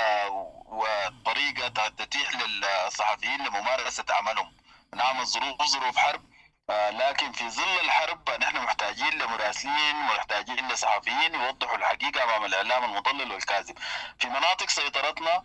طريقة تتيح للصحفيين لممارسة عملهم. نعم الظروف ظروف حرب، لكن في ظل الحرب نحن محتاجين لمراسلين، محتاجين لصحفيين يوضحوا الحقيقة أمام الإعلام المضلل والكاذب. في مناطق سيطرتنا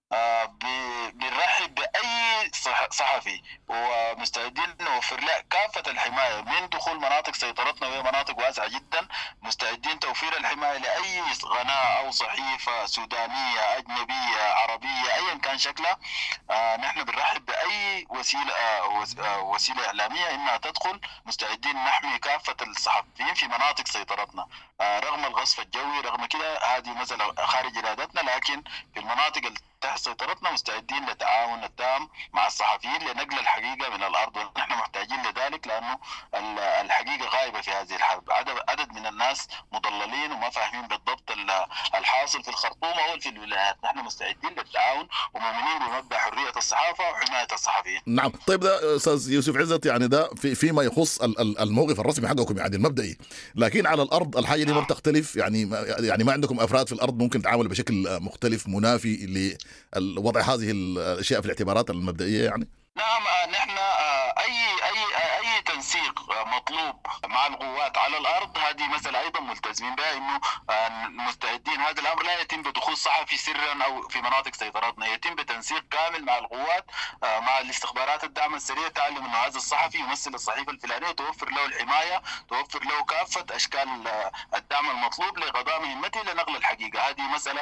بنرحب بأي صحفي ومستعدين نوفر له كافة الحماية من دخول مناطق سيطرتنا، وهي مناطق واسعة جدا. مستعدين توفير الحماية لأي قناة أو صحيفة سودانية أجنبية عربية أيا كان شكلها. آه نحن بنرحب بأي وسيلة آه وسيلة إعلامية إنها تدخل. مستعدين نحمي كافة الصحفيين في مناطق سيطرتنا آه رغم الغصب الجوي، رغم كده هذه مسألة خارج إرادتنا، لكن في المناطق تحت سيطرتنا مستعدين للتعاون التام مع الصحفيين لنقل الحقيقة من الأرض، ونحن محتاجين لذلك لأنه الحقيقة غائبة في هذه الحرب. عدد من الناس مضللين وما فاهمين بالضبط الحاصل في الخرطوم أو في الولايات. نحن مستعدين للتعاون ومؤمنين بمبدأ حرية الصحافة وحماية الصحفيين. نعم. طيب ده أستاذ يوسف عزت، يعني ده في فيما يخص الموقف الرسمي حقكم يعني المبدئي، لكن على الأرض الحاجة دي ما بتختلف. يعني يعني ما عندكم أفراد في الأرض ممكن تعامل بشكل مختلف منافي لوضع هذه الأشياء في الاعتبارات المبدئية يعني؟ نعم. نحن أي أي أي تنسيق مطلوب مع القوات على الأرض هذه مسألة أيضا ملتزمين بها، إنه مستعدين. هذا الأمر لا يتم بدخول صحفي سرا أو في مناطق سيطرتنا، يتم بتنسيق كامل مع القوات مع الاستخبارات الدعم السريع، تعلم إنه هذا الصحفي يمثل الصحيفة الفلانية، توفر له الحماية، توفر له كافة أشكال الدعم المطلوب لقضاء مهمته لنقل الحقيقة. هذه مسألة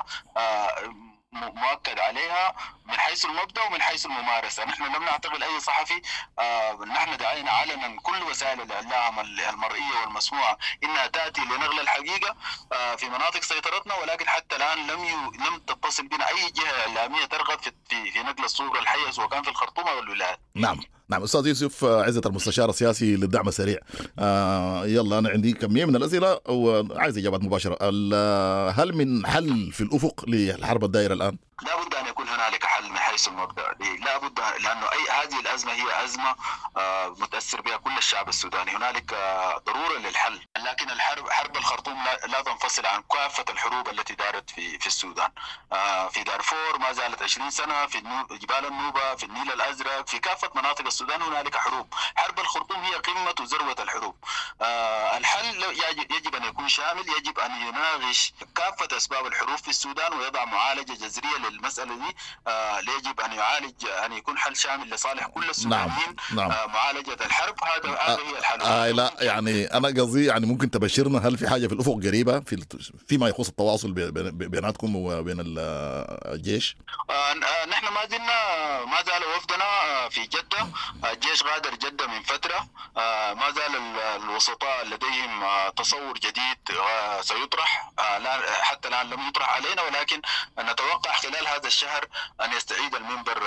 مؤكد عليها من حيث المبدأ ومن حيث الممارسة. نحن لم نعتقل أي صحفي. آه نحن دعينا علنا كل وسائل الإعلام المرئية والمسموعة إنها تأتي لنقل الحقيقة آه في مناطق سيطرتنا، ولكن حتى الآن لم ي... لم تتصل بنا أي جهة إعلامية ترغب في في, في نقل الصورة الحية سواء كان في الخرطوم أو الولايات. نعم. نعم. أستاذ يوسف عزت المستشار السياسي للدعم السريع، آه يلا أنا عندي كمية من الأسئلة وعايز إجابات مباشرة. هل من حل في الأفق للحرب الدائرة الآن؟ لا بد أن يكون هنالك حل من حيث المبدأ. لا بد، لأنه أي هذه الأزمة هي أزمة آه متأثر بها كل الشعب السوداني. هنالك آه ضرورة للحل، لكن الحرب حرب الخرطوم لا, لا تنفصل عن كافة الحروب التي دارت في في السودان. آه في دارفور ما زالت عشرين سنة، في جبال النوبة، في النيل الأزرق، في كافة مناطق السودان هنالك حروب. حرب الخرطوم هي قمة وذروة الحروب. آه الحل يجب أن يكون شامل، يجب أن يناقش كافة أسباب الحروب في السودان ويضع معالجة جذرية للمسألة دي. آه يجب أن يعالج، أن يكون حل شامل لصالح كل السودانيين. نعم. آه معالجة الحرب هذا هذا هي الحل. آه لا يعني أنا قصدي يعني ممكن تبشرنا هل في حاجة في الأفق قريبة في فيما يخص التواصل بيناتكم وبين الجيش؟ آه نحن ما زلنا ما زال وفدنا في جدة. الجيش غادر جدة من فترة. آه ما زال الوسطاء لديهم آه تصور جديد آه سيطرح. آه حتى الآن لم يطرح علينا، ولكن نتوقع خلال هذا الشهر أن يستعيد المنبر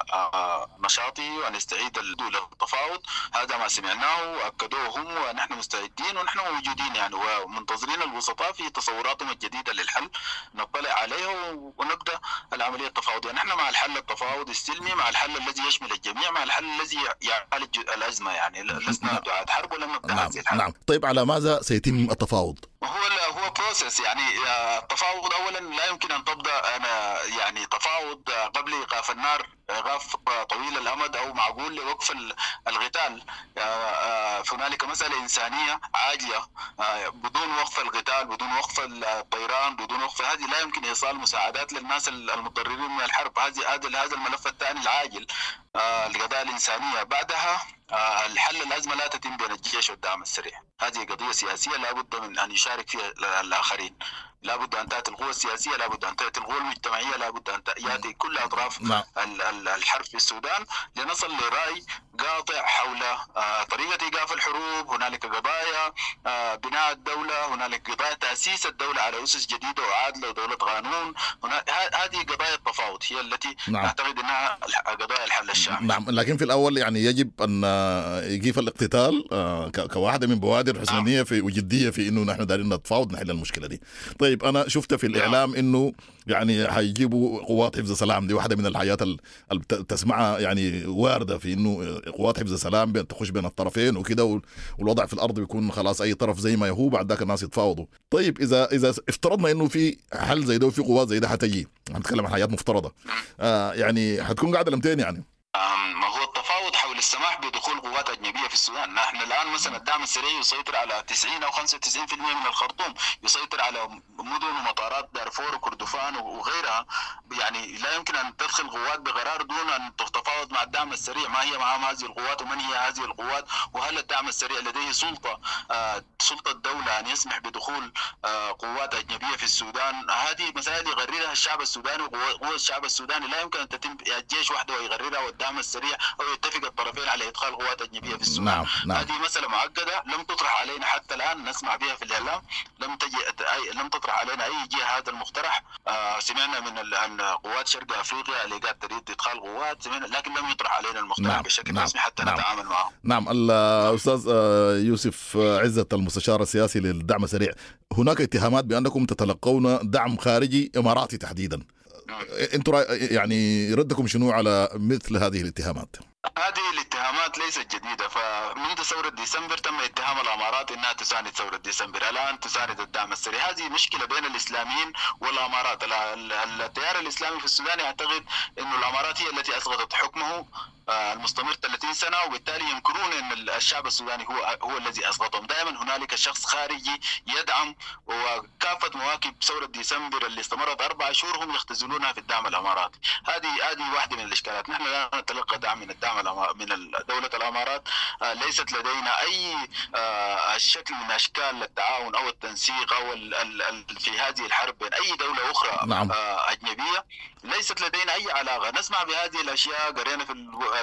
نشاطه وأن يستعيد التفاوض. هذا ما سمعناه وأكدوه هم، ونحن مستعدين ونحن موجودين يعني ومنتظرين الوسطاء في تصوراتهم الجديدة للحل نطلع عليه ونبدأ العملية التفاوضية. نحن مع الحل التفاوضي السلمي، مع الحل الذي يشمل الجميع، مع الحل الذي يعالج الأزمة. يعني لسنا دعاة حرب ولم نبدأ هذه الحرب. نعم. طيب على ماذا سيتم التفاوض؟ هو هو بروسيس يعني. التفاوض أولا لا يمكن أن تبدأ أنا يعني تفاوض قبل إيقاف النار، إيقاف طويل الأمد أو معقول لوقف القتال. هنالك مسألة إنسانية عاجلة بدون وقف القتال، بدون وقف الطيران، بدون وقف هذه لا يمكن إيصال مساعدات للناس المتضررين من الحرب. هذه هذا هذا الملف الثاني العاجل القضايا الإنسانية. بعدها الحل الأزمة لا تتم بين الجيش والدعم السريع. هذه قضية سياسية لا بد من أن يشارك فيها الآخرين. لا بد أن تأتي القوى السياسية، لا بد أن تأتي القوى المجتمعية، لا بد أن يأتي كل أطراف الحرب في السودان لنصل لرأي قاطع حول طريقة إيقاف الحروب. هنالك قضايا بناء الدولة، هنالك قضايا تأسيس الدولة على أسس جديدة وعادلة ودولة قانون. هذه قضايا التفاوض هي التي نعم. أعتقد أنها قضايا الحل الشامل. نعم. لكن في الأول يعني يجب أن يقف الاقتتال كواحدة من بوادر حسن النية في وجدية في إنه نحن دارين نتفاوض نحل المشكلة دي. طيب أنا شفت في الإعلام إنه يعني هيجيبوا قوات حفظ السلام، دي واحدة من الحاجات اللي تسمعها يعني واردة في إنه قوات حفظ السلام تخش بين الطرفين وكده، والوضع في الأرض بيكون خلاص أي طرف زي ما هو، بعد ذاك الناس يتفاوضوا. طيب إذا إذا افترضنا إنه في حل زي ده وفي قوات زي ده حتجي، هنتكلم عن حاجات مفترضة، آه يعني هتكون قاعدة لمتين يعني. ما هو التفاوض حول السماح بدخول قوات أجنبية أجنبية في السودان. نحن الآن مثلا الدعم السريع يسيطر على تسعين أو خمسة وتسعين بالمئة من الخرطوم، يسيطر على مدن ومطارات دارفور وكردفان وغيرها. يعني لا يمكن أن تدخل قوات بقرار دون أن تتفاوض مع الدعم السريع ما هي معهم هذه القوات ومن هي هذه القوات، وهل الدعم السريع لديه سلطة آه سلطة الدولة أن يسمح بدخول آه قوات أجنبية في السودان. هذه مسائل يغررها الشعب السوداني وقوى الشعب السوداني، لا يمكن أن تتم الجيش وحده يغررها والدعم السريع أو يتفق الطرفين على إدخال قوات أجنبية في السودان. نعم. نعم. هذه مسألة معقدة لم تطرح علينا حتى الآن، نسمع بها في الإعلام، لم تجي أي لم تطرح علينا أي جهة هذا المقترح. آه سمعنا من أن قوات شرق أفريقيا اللي قاعد تريد إدخال قوات، سمعنا لكن لم يطرح علينا المقترح نعم. بشكل نعم. رسمي حتى نعم. نتعامل معه. نعم. الأستاذ يوسف عزت المستشار السياسي للدعم السريع، هناك اتهامات بأنكم تتلقون دعم خارجي إماراتي تحديدا. أنتم يعني ردكم شنو على مثل هذه الاتهامات؟ هذه الاتهامات ليست جديدة، فمنذ ثورة ديسمبر تم اتهام الأمارات أنها تساند ثورة ديسمبر، الآن تساند الدعم السريع. هذه مشكلة بين الإسلاميين والأمارات. التيار الإسلامي في السودان يعتقد أن الأمارات هي التي أسقطت حكمه المستمر ثلاثين سنة، وبالتالي ينكرون أن الشعب السوداني هو هو الذي أسقطهم. دائما هنالك شخص خارجي يدعم، وكافة مواكب ثورة ديسمبر اللي استمرت أربع شهور هم يختزلونها في الدعم الأماراتي. هذه هذه واحدة من الإشكالات. نحن لا نتلقى دعم من الدعم من دولة الأمارات، ليست لدينا أي شكل من أشكال التعاون أو التنسيق أو في هذه الحرب بين أي دولة أخرى. نعم. أجنبية. ليست لدينا أي علاقة. نسمع بهذه الأشياء، قرينا في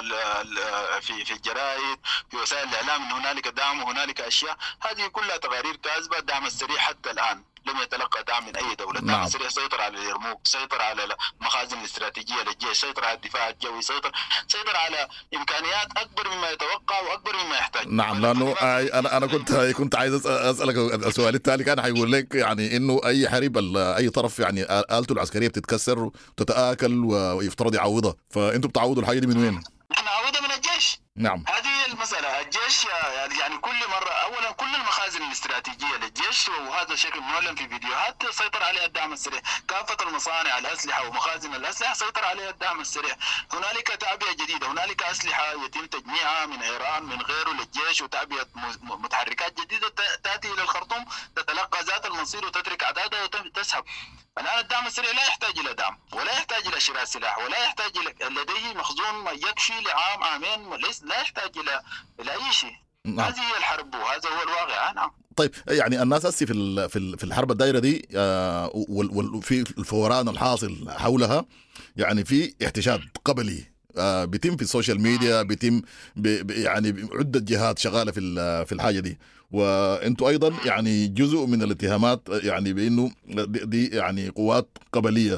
في في الجرائد في وسائل الإعلام أن هنالك دعم وهنالك أشياء، هذه كلها تقارير كاذبة. الدعم السريع حتى الآن لم يتلقى دعم من أي دولة. الدعم السريع سيطر على اليرموك، سيطر على المخازن الاستراتيجية للجيش، سيطر على الدفاع الجوي، سيطر سيطر على إمكانيات أكبر مما يتوقع وأكبر مما يحتاج. نعم. لأنه أنا أنا كنت كنت عايز أسألك السؤال التالي، كان حيقول لك يعني إنه أي حريب أي طرف يعني آلته العسكرية بتتكسر وتتآكل ويفترض يعوضها، فأنتم بتعوضوا الحاجة دي من وين؟ نحن نعوضها من الجيش. نعم. هذه المسألة. الجيش يعني كل مرة أولا كل المخازن الاستراتيجية للجيش، وهذا شكل معلن في فيديوهات، سيطر عليها الدعم السريع. كافة المصانع الأسلحة ومخازن الأسلحة سيطر عليها الدعم السريع. هنالك تعبئة جديدة، هنالك أسلحة يتم تجميعها من إيران من غيره للجيش، وتعبئة متحركات جديدة تأتي إلى الخرطوم تتلقى ذات المصير وتترك أعدادها وتسحب. الآن الدعم السريع لا يحتاج إلى دعم ولا يحتاج إلى شراء سلاح ولا يحتاج إلى، لديه مخزون يكفي لعام عامين، ليس لا يحتاج إلى إلى أي شيء. نعم. هذه هي الحرب وهذا هو الواقع. نعم. طيب يعني الناس هسه في في الحرب الدائرة دي آه وفي الفوران الحاصل حولها، يعني في احتشاد قبلي آه بيتم في السوشيال ميديا، بيتم يعني عدة جهات شغالة في في الحاجة دي، وانتم ايضا يعني جزء من الاتهامات يعني بانه دي يعني قوات قبليه.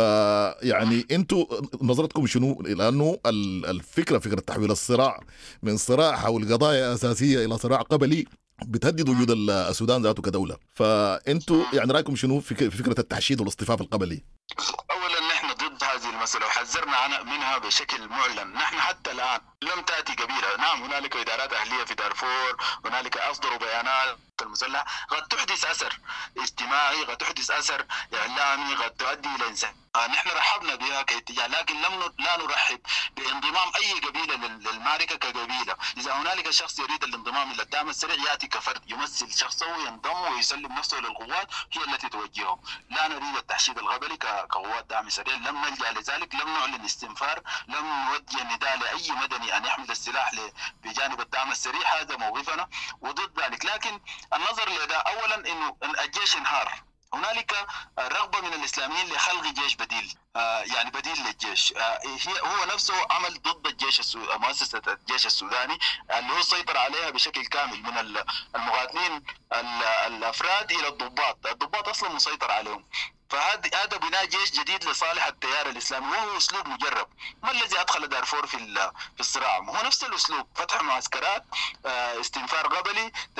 فيعني انتم نظرتكم شنو؟ لانه الفكره فكره تحويل الصراع من صراع حول قضايا اساسيه الى صراع قبلي بتهدد وجود السودان ذاته كدوله. فانتم يعني رايكم شنو في فكره التحشيد والاصطفاف القبلي؟ اولا نحن ضد هذه المساله وحذرنا منها بشكل معلن. نحن حتى الان لم تاتي قبيله. نعم هنالك ادارات اهليه في دارفور، هنالك اصدروا بيانات المسلح قد تحدث اثر اجتماعي، قد تحدث اثر اعلامي، قد تؤدي الى انسان. نحن رحبنا بها كاتجاه، لكن لم لا نرحب بانضمام اي قبيله للمعركه كقبيله. اذا هنالك شخص يريد الانضمام الى الدعم السريع ياتي كفرد يمثل شخصه وينضم ويسلم نفسه للقوات هي التي توجهه. لا نريد التحشيد القبلي كقوات دعم سريع، لم نلجا لذلك، لم نعلن استنفار، لم نوجه نداء لاي مدني ان يحمل السلاح بجانب الدعم السريع. هذا موقفنا وضد ذلك. لكن النظر لدى اولا انه الجيش انهار. هنالك رغبة من الإسلاميين لخلق جيش بديل، آه يعني بديل للجيش. آه هي هو نفسه عمل ضد الجيش السوداني، مؤسسة الجيش السوداني اللي هو سيطر عليها بشكل كامل من المقاتلين الأفراد إلى الضباط. الضباط أصلا مسيطر عليهم. فهذا هذا بناء جيش جديد لصالح التيار الاسلامي، وهو اسلوب مجرب. ما الذي ادخل دارفور في في الصراع؟ هو نفس الاسلوب، فتح معسكرات، استنفار قبلي، تجنيد الناس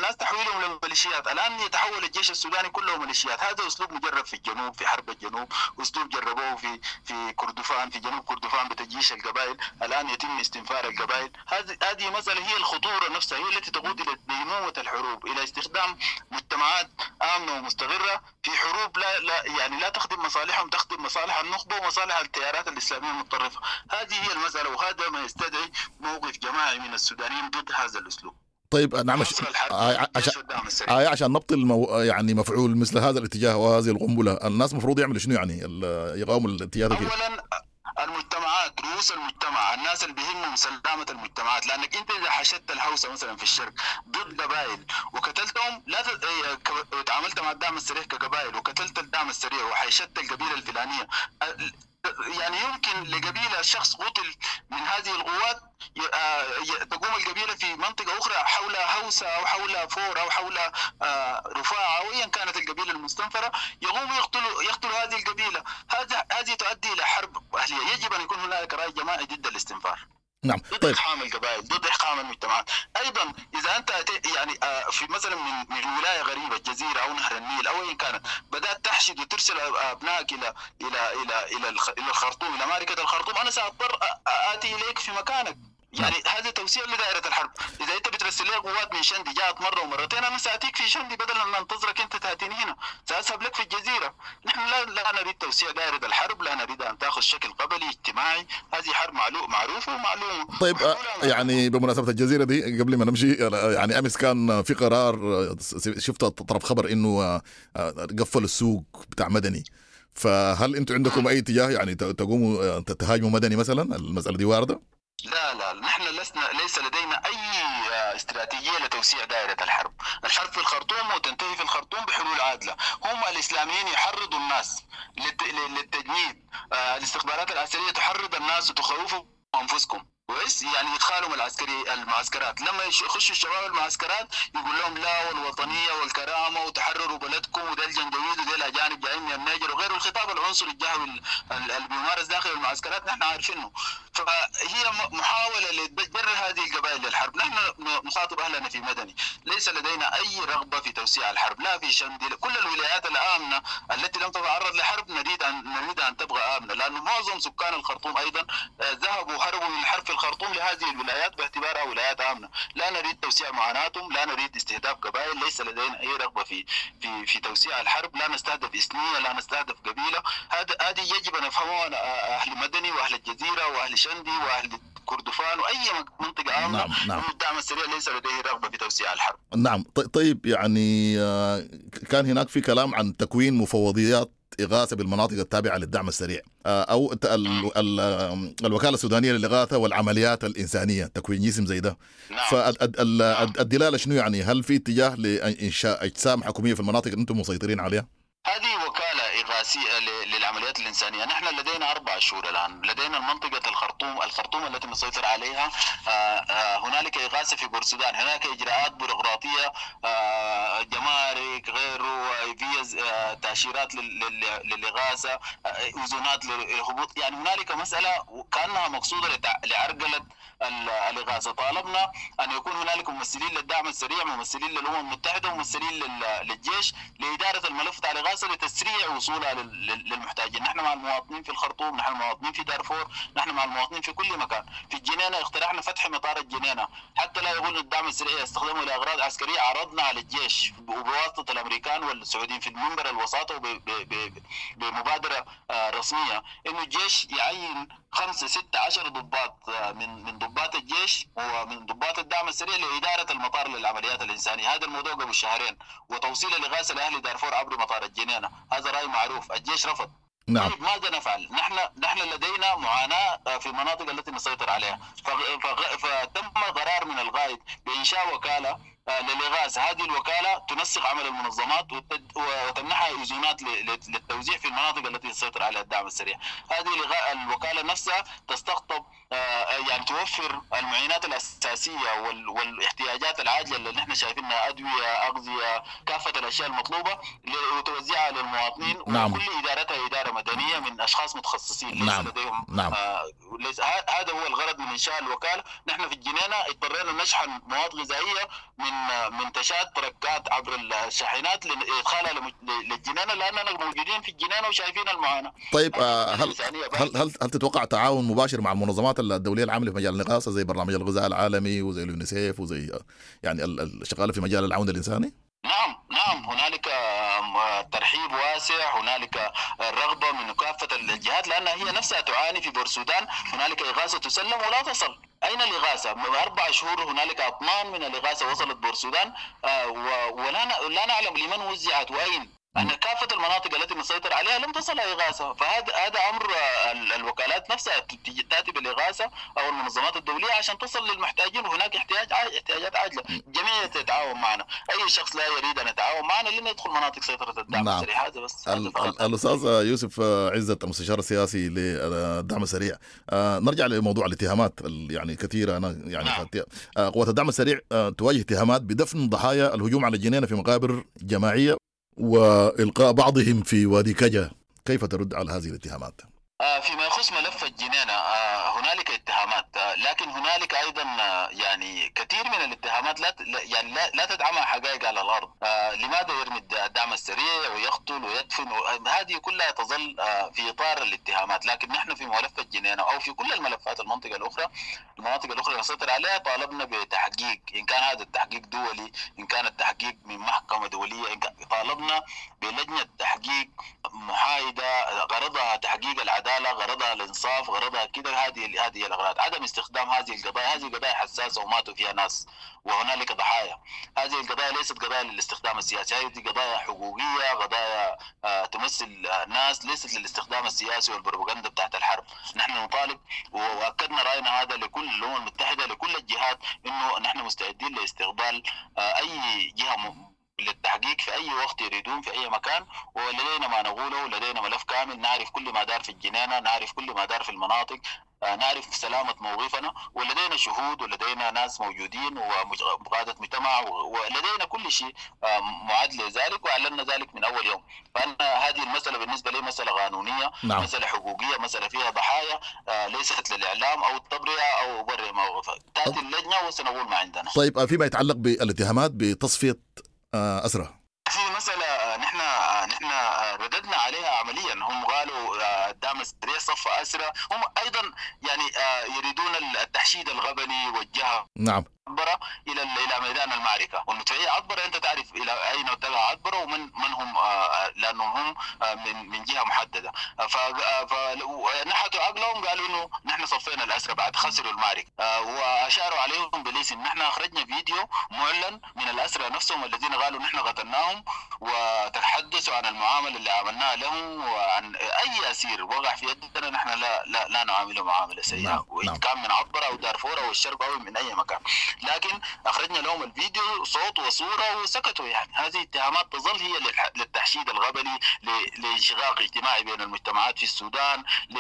الناس تحويلهم لميليشيات. الآن يتحول الجيش السوداني كله ميليشيات. هذا أسلوب مجرب في الجنوب، في حرب الجنوب، أسلوب جربوه في في كردفان، في جنوب كردفان بتجيش القبائل. الآن يتم استنفار القبائل. هذه هذه مسألة هي الخطورة نفسها، هي التي تقود إلى ديمومة الحروب، إلى استخدام مجتمعات آمنة ومستقرة في حروب لا لا يعني لا تخدم مصالحهم، تخدم مصالح النخبة ومصالح التيارات الإسلامية المتطرفة. هذه هي المسألة، وهذا ما يستدعي موقف جماعي من السودانيين ضد هذا الأسلوب. طيب نعم عشان آه عشان نبطل مو يعني مفعول مثل هذا الاتجاه وهذه القنبلة، الناس مفروض يعملوا شنو يعني يقاوموا الاتجاه ده؟ أولا المجتمعات، رؤوس المجتمع، الناس اللي بيهمهم سلامة المجتمعات، لأنك أنت إذا حشدت الهوسة مثلا في الشرق ضد قبائل وقتلتهم، لا تعاملت مع الدعم السريع كقبائل وقتلت الدعم السريع وحيشدت القبيلة الفلانية، يعني يمكن لقبيلة شخص قتل من هذه القوات تقوم القبيلة في منطقة أخرى حولها هوسة أو حولها فور أو حولها رفاعة أو أيا كانت القبيلة المستنفرة، يقوم يقتلوا يقتلوا هذه القبيلة. هذا هذه تؤدي إلى حرب أهلية. يجب أن يكون هناك رأي جماعي ضد الاستنفار. نعم. ضد طيب. إحقام القبائل، ضد إحقام المجتمعات. أيضا إذا أنت يعني في مثلا من من ولاية غريبة، الجزيرة أو نهر النيل أو أي كانت، بدأت تحشد وترسل أبنائك إلى إلى إلى إلى إلى الخرطوم، إلى ماركة الخرطوم، أنا سأضطر آتي إليك في مكانك. يعني هذا توسيع لدائرة الحرب. إذا أنت بترسل لي قوات من شندي جاءت مرة ومرتين، أنا سأتيك في شندي بدل أن أنتظرك أنت تأتيني هنا، سأذهب لك في الجزيرة. نحن لا لا نريد توسيع دائرة الحرب، لا نريد أن تأخذ شكل قبلي اجتماعي. هذه حرب معروفة ومعلومة. طيب يعني بمناسبة الجزيرة دي قبل ما نمشي، يعني أمس كان في قرار، شفت طرف خبر إنه قفل السوق بتاع مدني، فهل أنتم عندكم أي اتجاه يعني تقوموا تهاجموا مدني مثلا؟ المسألة دي واردة؟ لا لا نحن لسنا ليس لدينا أي استراتيجية لتوسيع دائرة الحرب. الحرب في الخرطوم وتنتهي في الخرطوم بحلول عادلة. هم الإسلاميين يحرضوا الناس للتجنيد، الاستخبارات العسكرية تحرض الناس وتخوفهم أنفسكم كويس، يعني يدخلهم العسكري المعسكرات. لما يخشوا الشباب المعسكرات يقول لهم لا والوطنية والكرامة وتحرروا بلدكم وده الجندويد وده الأجانب جايين من النيجر وغيره، الخطاب العنصري الجهوي اللي بيمارس داخل المعسكرات نحن عارفينه. فهي محاولة لجر هذه القبائل للحرب. نحن نخاطب أهلنا في مدني، ليس لدينا أي رغبة في توسيع الحرب، لا في شندي. كل الولايات الآمنة التي لم تتعرض لحرب نريد أن نريد أن تبقى آمنة، لأن معظم سكان الخرطوم أيضا ذهبوا هربوا من الحرب في الخرطوم لهذه الولايات باعتبارها ولايات آمنة. لا نريد توسيع معاناتهم، لا نريد استهداف قبائل، ليس لدينا أي رغبة في في في توسيع الحرب. لا نستهدف إثنية، لا نستهدف قبيلة. هذا هذه يجب أن يفهموها أهل مدني وأهل الجزيرة وأهل شندي وأهل كردفان وأي منطقة آمنة. نعم نعم. الدعم السريع ليس لديه رغبة في توسيع الحرب. نعم. طيب يعني كان هناك في كلام عن تكوين مفوضيات إغاثة بالمناطق التابعة للدعم السريع أو ال ال الوكالة السودانية للإغاثة والعمليات الإنسانية، تكوين جسم زي ده. نعم. فالدلالة شنو يعني؟ هل في اتجاه لإنشاء أجسام حكومية في المناطق اللي أنتم مسيطرين عليها؟ هذه وكالة إغاثية للعمليات الإنسانية. نحن لدينا أربع شهور الآن. لدينا المنطقة الخرطوم الخرطوم التي نسيطر عليها. هنالك إغاثة في بورسودان، هناك إجراءات بيروقراطية، جمارك غيره، فيز، تأشيرات للإغاثة، أذونات للهبوط. يعني هنالك مسألة كأنها مقصودة لعرقلة الإغاثة. طالبنا أن يكون هنالك ممثلين للدعم السريع، ممثلين للأمم المتحدة، وممثلين للجيش لإدارة الملف بتاع الإغاثة لتسريع وصولها للمحتاجين. نحن مع المواطنين في الخرطوم، نحن المواطنين في دارفور، نحن مع المواطنين في كل مكان. في الجنينة اقترحنا فتح مطار الجنينة حتى لا يقول الدعم السريع يستخدمه لأغراض عسكرية. عرضنا على الجيش وبواسطة الأمريكان والسعوديين في المنبر الوساطة بمبادرة رسمية إنه الجيش يعين خمسة ستة عشر ضباط من من ضباط الجيش ومن ضباط الدعم السريع لإدارة المطار للعمليات الإنسانية. هذا الموضوع قبل شهرين، وتوصيل الإغاثة لأهل دارفور عبر مطار الجنينة. هذا رأي معروف. الجيش رفض. نعم. طيب ماذا نفعل؟ نحن نحن لدينا معاناة في المناطق التي نسيطر عليها. فتم قرار من القائد بإنشاء وكالة للإغاثة. هذه الوكالة تنسق عمل المنظمات وتمنحها إذونات للتوزيع في المناطق التي يسيطر عليها الدعم السريع. هذه الوكالة نفسها تستقطب يعني توفر المعينات الأساسية والاحتياجات العاجلة اللي نحن شايفينها، أدوية، أغذية، كافة الأشياء المطلوبة، وتوزعها للمواطنين. نعم. وكل إدارتها إدارة مدنية من أشخاص متخصصين ليس نعم. لديهم نعم. آه هذا هو الغرض من إنشاء الوكالة. نحن في الجنينة اضطرينا نشحن مواد غذائية من من منتشات تركات عبر الشاحنات لادخالها للجنينه لاننا موجودين في الجنينه وشايفين المعاناه. طيب هل هل هل هل تتوقع تعاون مباشر مع المنظمات الدوليه العامله في مجال الإغاثة زي برنامج الغذاء العالمي وزي اليونيسيف وزي يعني الشغاله في مجال العون الانساني؟ نعم نعم هنالك ترحيب واسع، هنالك الرغبة من كافة الجهات لأنها هي نفسها تعاني. في بورسودان هنالك إغاثة تسلم ولا تصل. أين الإغاثة؟ أربع شهور هنالك أطنان من الإغاثة وصلت بورسودان ولا لا نعلم لمن وزعت وأين. أن كافة المناطق التي نسيطر عليها لم تصل إغاثة، فهذا هذا أمر الوكالات نفسها تأتي بالإغاثة أو المنظمات الدولية عشان تصل للمحتاجين، وهناك احتياج احتياجات عاجلة. الجميع يتعاون معنا، أي شخص لا يريد أن يتعاون معنا لن يدخل مناطق سيطرة الدعم نعم. السريع. هذا بس. الأستاذ يوسف عزت المستشار السياسي للدعم السريع، آه نرجع لموضوع الاتهامات يعني كثيرة. أنا يعني نعم. آه قوات الدعم السريع آه تواجه اتهامات بدفن ضحايا الهجوم على الجنينة في مقابر جماعية وإلقاء بعضهم في وادي كجا، كيف ترد على هذه الاتهامات؟ فيما يخص ملف الجنينة هنالك اتهامات، لكن هنالك أيضا يعني كثير من الاتهامات لا يعني لا, لا تدعمها حقائق على الأرض. لماذا يرمي الدعم السريع ويقتل ويدفن؟ هذه كلها تظل في إطار الاتهامات، لكن نحن في ملف الجنينة أو في كل الملفات المنطقة الأخرى المناطق الأخرى نسيطر عليها طالبنا بتحقيق، إن كان هذا التحقيق دولي، إن كان التحقيق من محكمة دولية، إن كان طالبنا بلجنة تحقيق محايدة غرضها تحقيق العدالة، غرضها الانصاف، غرضها كده. هذه هذه الاغراض، عدم استخدام هذه القضايا. هذه قضايا حساسه وماتوا فيها ناس وهنالك ضحايا. هذه القضايا ليست قضايا للاستخدام السياسي، هذه قضايا حقوقيه، قضايا آه تمثل ناس، ليست للاستخدام السياسي والبروباغندا بتاعت الحرب. نحن نطالب واكدنا راينا هذا لكل الامم المتحده، لكل الجهات، انه نحن مستعدين لاستقبال آه اي جهه للتحقيق في أي وقت يريدون في أي مكان، ولدينا ما نقوله، لدينا ملف كامل، نعرف كل ما دار في الجنينة، نعرف كل ما دار في المناطق، نعرف سلامة موقفنا، ولدينا شهود ولدينا ناس موجودين وقادة مجتمع، ولدينا كل شيء معد لذلك، وأعلنا ذلك من أول يوم. فأنا هذه المسألة بالنسبة لي مسألة قانونية، نعم. مسألة حقوقية، مسألة فيها ضحايا، ليست للإعلام أو التبرئة أو برئ موقفها. تأتي اللجنة وسنقول ما عندنا. طيب فيما يتعلق بالاتهامات بتصفية أسرى، في مسألة نحن نحن رددنا عليها عمليا. هم قالوا الدعم السريع صف أسرى، هم أيضا يعني يريدون التحشيد الغبني والجهة نعم عطبرة إلى إلى ميدان المعركة. والمدفعية عطبرة أنت تعرف إلى أين اتجه عطبرة ومن من هم، لأنهم هم من من جهة محددة. فنحتوا عقلهم قالوا إنه نحن صفينا الأسرى بعد خسروا المعركة، وأشاروا عليهم بالاسم. نحن أخرجنا فيديو معلن من الأسرى نفسهم الذين قالوا نحن قتلناهم، وتحدثوا عن المعاملة اللي عملناها لهم، وعن أي أسير وقع في يدنا نحن لا لا لا نعامله معاملة سيئة، وإن كان من عطبرة أو دارفور أو الشرق أو من أي مكان. لكن أخرجنا لهم الفيديو صوت وصورة وسكتوا. يعني هذه اتهامات تظل هي للتحشيد الغبني، لانشقاق اجتماعي بين المجتمعات في السودان،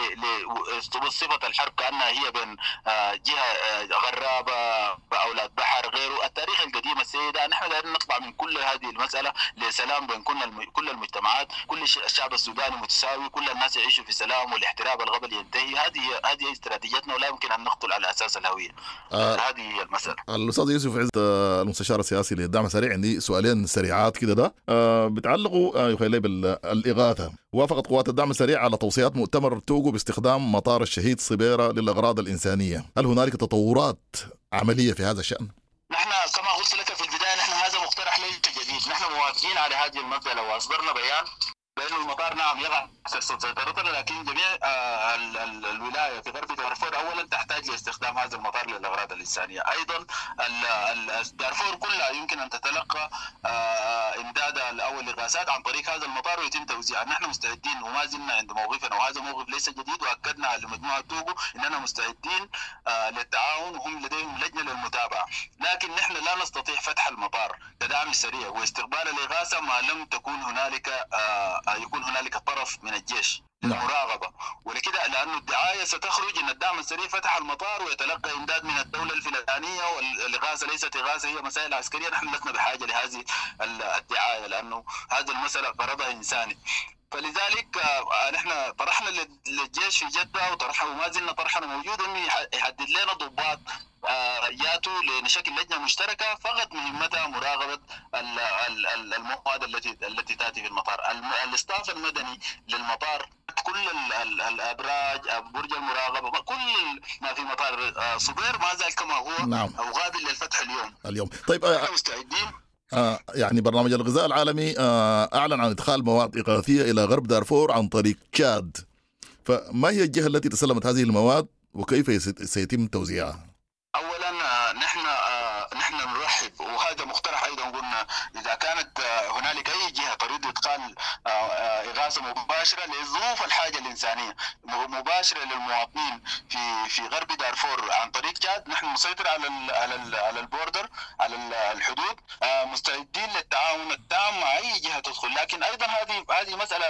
لصفة الحرب كأنها هي بين جهة غرابة أولاد بحر غيره. التاريخ القديم السيدة نحن دائما نطلع من كل هذه المسألة لسلام بين كل كل المجتمعات، كل الشعب السوداني متساوي، كل الناس يعيشوا في سلام والاحتراب الغبلي ينتهي. هذه هذه استراتيجيتنا ولا يمكن أن نقتل على أساس الهوية. آه هذه هي المسألة. الأستاذ يوسف عزت المستشار السياسي للدعم السريع، عندي سؤالين سريعات كده ده آه بتعلقوا آه يخلي بالإغاثة. وافقت قوات الدعم السريع على توصيات مؤتمر توغو باستخدام مطار الشهيد صبيرة للأغراض الإنسانية، هل هنالك تطورات عملية في هذا الشأن؟ نحن كما قلت لك في البداية نحن هذا مقترح ليس جديد، نحن موافقين على هذه المسألة وأصدرنا بيان بأن المطار نعم يقع تحت سيطرتنا، لكن جميع آه ال ال الولاية في غرب دارفور أولا تحتاج لاستخدام هذا المطار للأغراض الإنسانية. أيضا دارفور كلها يمكن أن تتلقى آه إمداد أو الإغاثات عن طريق هذا المطار ويتم توزيعها. نحن مستعدين وما زلنا عند موقفنا، وهذا موقف ليس جديد، وأكدنا لمجموعة توغو أننا مستعدين آه للتعاون، وهم لديهم لجنة للمتابعة. لكن نحن لا نستطيع فتح المطار كدعم سريع واستقبال الإغاثة ما لم تكون هنالك آه يكون هنالك طرف من الجيش للمراقبة. ولكده لأنه الدعاية ستخرج أن الدعم السريع فتح المطار ويتلقى إمداد من الدولة الفلانية، والإغاثة ليست إغاثة، هي مسائل عسكرية. نحن لسنا بحاجة لهذه الدعاية، لأنه هذه المسألة غرضها إنساني. فلذلك نحن طرحنا للجيش في جدة وطرحنا وما زلنا طرحنا موجود انه يحدد لنا ضباط ياتوا لشكل لجنه مشتركه فقط مهمتها مراقبه المواد التي التي تاتي في المطار. الاستاف المدني للمطار كل الابراج برج المراقبه كل ما في مطار صدير ما زال كما هو. نعم. او قابل للفتح اليوم اليوم طيب آه مستعدين. آه يعني برنامج الغذاء العالمي آه أعلن عن إدخال مواد إغاثية إلى غرب دارفور عن طريق تشاد، فما هي الجهة التي تسلمت هذه المواد وكيف سيتم توزيعها؟ أولا نحن نحن نرحب، وهذا مقترح أيضا قلنا إذا كانت هنالك أي جهة تريد إدخال إغاثة مباشرة لظروف الحاجة الإنسانية مباشرة للمواطنين في في غرب دارفور عن طريق تشاد، نحن نسيطر على ال على ال على البوردر على الحدود، مستعدين للتعاون التام مع أي جهة تدخل. لكن أيضا هذه هذه مسألة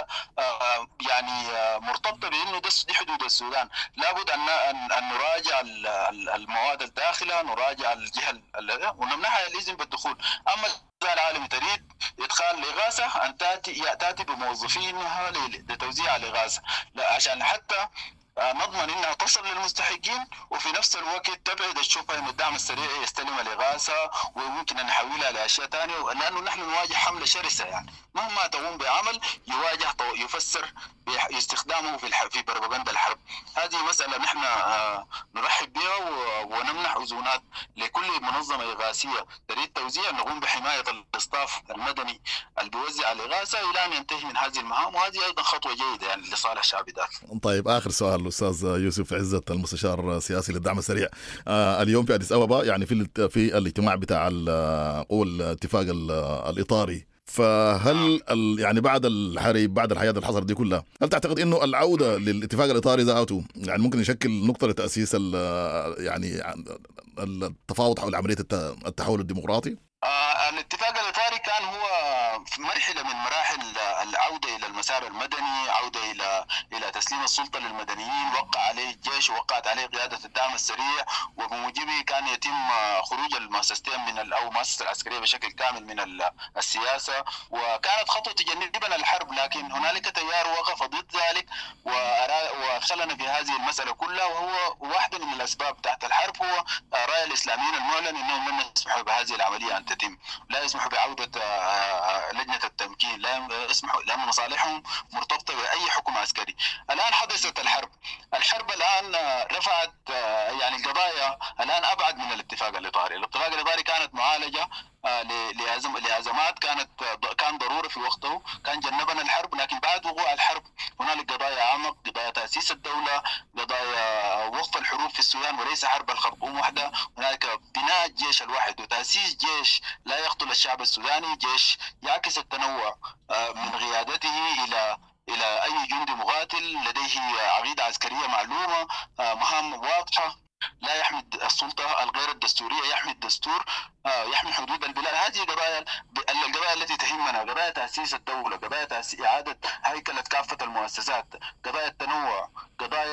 يعني مرتبطة بأنه دي حدود السودان، لابد أن أن نراجع المواد الداخلة، نراجع الجهة ونمنحها الإذن بالدخول. أما الغذاء العالمي تريد إدخال الإغاثة أن تأتي تأتي بموظفينها لتوزيع الإغاثة، لا عشان حتى نضمن انها تصل للمستحقين وفي نفس الوقت تبعد الشبهه ان الدعم السريع يستلم الاغاثه ويمكن ان نحولها لاشياء ثانيه، لانه نحن نواجه حمله شرسه يعني مهما تقوم بعمل يواجه يفسر باستخدامه في في بروباغندا الحرب. هذه مساله نحن نرحب بها ونمنح اذونات لكل منظمه اغاثيه تريد توزيع، نقوم بحمايه الاستاف المدني اللي بيوزع الاغاثه الى ان ينتهي من هذه المهام، وهذه ايضا خطوه جيده يعني لصالح الشعب داخل. طيب اخر سؤال الأستاذ يوسف عزت المستشار السياسي للدعم السريع، آه اليوم في أديس أبابا يعني في في الاجتماع بتاع قوى الاتفاق الإطاري، فهل يعني بعد الحرب بعد الحياة اللي حصلت دي كلها هل تعتقد إنه العودة للاتفاق الإطاري ذاته يعني ممكن يشكل نقطة لتأسيس يعني التفاوض حول عملية التحول الديمقراطي؟ آه الاتفاق الإطاري كان هو في مرحلة من مراحل العودة إلى المسار المدني، عودة إلى إلى تسليم السلطة للمدنيين، وقع عليه الجيش ووقعت عليه قيادة الدعم السريع، وبموجبه كان يتم خروج المؤسستين من أو المؤسسة العسكرية بشكل كامل من السياسة، وكانت خطوة تجنبنا الحرب. لكن هنالك تيار وقف ضد ذلك وخلنا في هذه المسألة كلها، وهو واحدة من الأسباب تحت الحرب هو رأي الإسلاميين المعلن إنهم لن يسمحوا بهذه العملية أن تتم، لا يسمحوا بعودة لجنة التمكين، لا يسمحوا لأن مصالحهم مرتبطة بأي حكم عسكري. الآن حدثت الحرب، الحرب الآن رفعت يعني القضايا الآن أبعد من الاتفاق الإطاري. الاتفاق الإطاري كانت معالجة لأزمات كانت كان ضروري في وقته، كان جنبنا الحرب، لكن بعد وقوع الحرب هنالك قضايا أعمق، قضايا تأسيس الدولة، قضايا وقف الحروب في السودان وليس حرب الخرطوم وحده، هنالك بناء الجيش الواحد وتأسيس جيش لا يقتل الشعب السوداني، جيش يعكس التنوع من قيادته إلى إلى أي جندي مقاتل لديه عقيدة عسكرية معلومة، مهام واضحة، لا يحمي السلطة الغير الدستورية، يحمي الدستور، يحمي حدود البلاد. هذه قضايا القضايا التي تهمنا، قضايا تأسيس الدولة، قضايا إعادة هيكلة كافة المؤسسات، قضايا التنوع، قضايا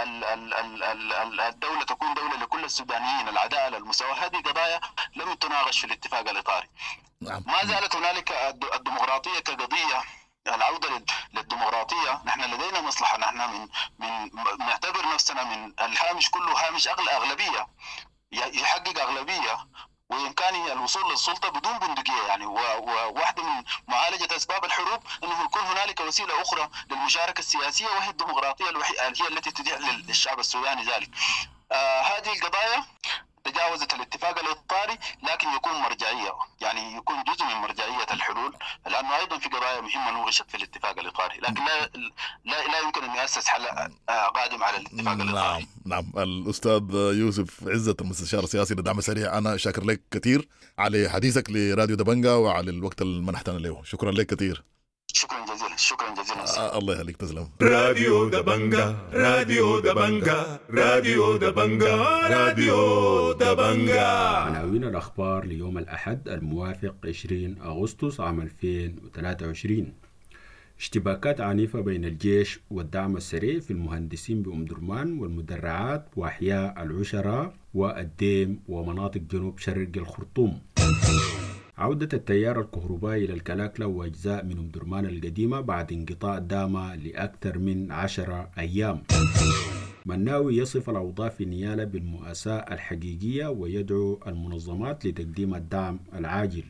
الدولة تكون دولة لكل السودانيين، العدالة، المساواة. هذه قضايا لم تناقش في الاتفاق الإطاري. ما زالت هنالك الديمقراطية كقضية، العودة للديمقراطية. نحن لدينا مصلحة، نحن من من نعتبر نفسنا من الهامش كله هامش أغلبية يحقق أغلبية وإمكانه الوصول للسلطة بدون بندقية يعني، وواحدة من معالجة أسباب الحروب أنه يكون هنالك وسيلة أخرى للمشاركة السياسية وهي الديمقراطية هي التي تتيح للشعب السوداني ذلك. آه هذه القضايا تجاوزت الاتفاق الإطاري، لكن يكون مرجعية يعني يكون جزء من مرجعية الحلول، لأنه أيضا في قضايا مهمة نوقشت في الاتفاق الإطاري، لكن لا لا, لا يمكن أن يؤسس حل قادم على الاتفاق الإطاري. نعم نعم. الأستاذ يوسف عزت المستشار السياسي للدعم السريع، أنا شاكر لك كثير على حديثك لراديو دبنجة وعلى الوقت اللي منحتنا له، شكرا لك كثير. شكرا جزيلا شكرا جزيلا آه الله يخليك، تسلم. راديو دبنجة راديو دبنجة راديو دبنجة راديو دبنجة. عناوين الأخبار ليوم الأحد الموافق عشرين أغسطس عام ألفين وثلاثة وعشرين: اشتباكات عنيفة بين الجيش والدعم السريع في المهندسين بأم درمان والمدرعات وأحياء العشرة والديم ومناطق جنوب شرق الخرطوم. عودة التيار الكهربائي إلى الكلاكلا وأجزاء من أم درمان القديمة بعد انقطاع دام لأكثر من عشرة أيام. مناوي يصف الأوضاع في نيالا بالمؤاساة الحقيقية ويدعو المنظمات لتقديم الدعم العاجل.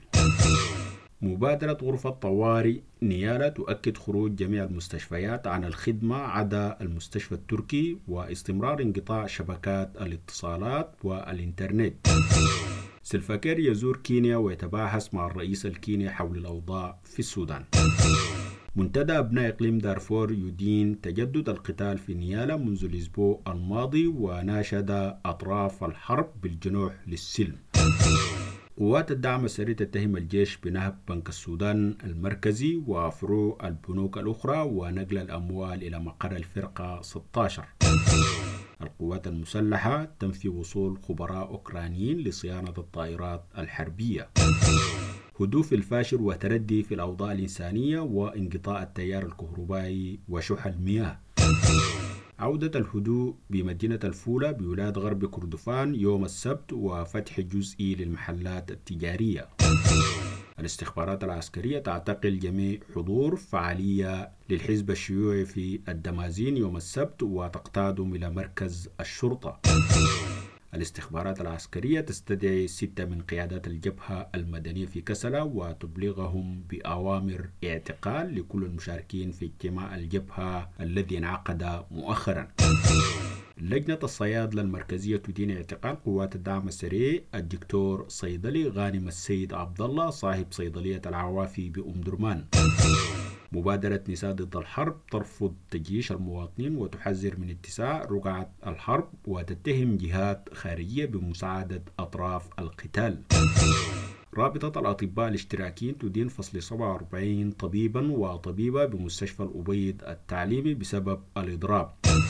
مبادرة غرفة طوارئ نيالا تؤكد خروج جميع المستشفيات عن الخدمة عدا المستشفى التركي واستمرار انقطاع شبكات الاتصالات والإنترنت. سلفاكير يزور كينيا ويتباحث مع الرئيس الكيني حول الأوضاع في السودان. منتدى أبناء إقليم دارفور يدين تجدد القتال في نيالا منذ الأسبوع الماضي وناشد أطراف الحرب بالجنوح للسلم. قوات الدعم السريع تتهم الجيش بنهب بنك السودان المركزي وفروع البنوك الأخرى ونقل الأموال إلى مقر الفرقة ستة عشر. القوات المسلحة تنفي وصول خبراء أوكرانيين لصيانة الطائرات الحربية. هدوء في الفاشر وتردي في الأوضاع الإنسانية وانقطاع التيار الكهربائي وشح المياه. عودة الهدوء بمدينة الفولة بولاية غرب كردفان يوم السبت وفتح جزئي للمحلات التجارية. الاستخبارات العسكرية تعتقل جميع حضور فعالية للحزب الشيوعي في الدمازين يوم السبت وتقتادهم إلى مركز الشرطة. الاستخبارات العسكرية تستدعي ستة من قيادات الجبهة المدنية في كسلا وتبلغهم بأوامر اعتقال لكل المشاركين في اجتماع الجبهة الذي انعقد مؤخرا. لجنة الصيادلة المركزية تدين اعتقال قوات الدعم السريع الدكتور صيدلي غانم السيد عبد الله صاحب صيدلية العوافي بأم درمان. مبادرة نساء ضد الحرب ترفض تجيش المواطنين وتحذر من اتساع رقعة الحرب وتتهم جهات خارجية بمساعدة أطراف القتال. رابطة الأطباء الاشتراكيين تدين فصل سبعة وأربعين طبيبا وطبيبة بمستشفى الأبيض التعليمي بسبب الإضراب.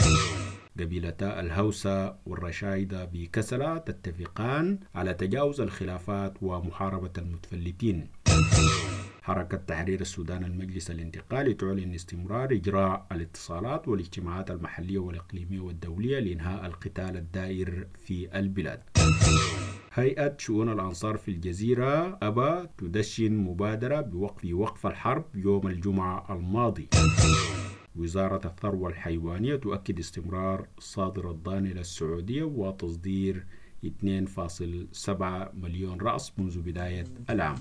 قبيلتا الهوسة والرشايدة بكسلا تتفقان على تجاوز الخلافات ومحاربة المتفلتين. حركة تحرير السودان المجلس الانتقالي تعلن استمرار إجراء الاتصالات والاجتماعات المحلية والإقليمية والدولية لإنهاء القتال الدائر في البلاد. هيئة شؤون الأنصار في الجزيرة أبا تدشن مبادرة بوقف وقف الحرب يوم الجمعة الماضي. وزارة الثروة الحيوانية تؤكد استمرار صادر الضان إلى السعودية وتصدير اثنين فاصلة سبعة مليون رأس منذ بداية العام.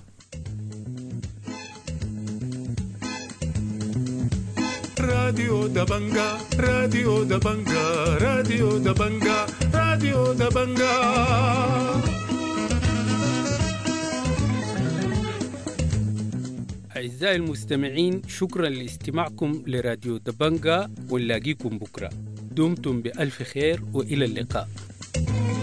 راديو دبنجا راديو دبنجا راديو دبنجا راديو دبنجا. أعزائي المستمعين، شكرا لاستماعكم لراديو دبنجا ونلاقيكم بكرة. دمتم بألف خير وإلى اللقاء.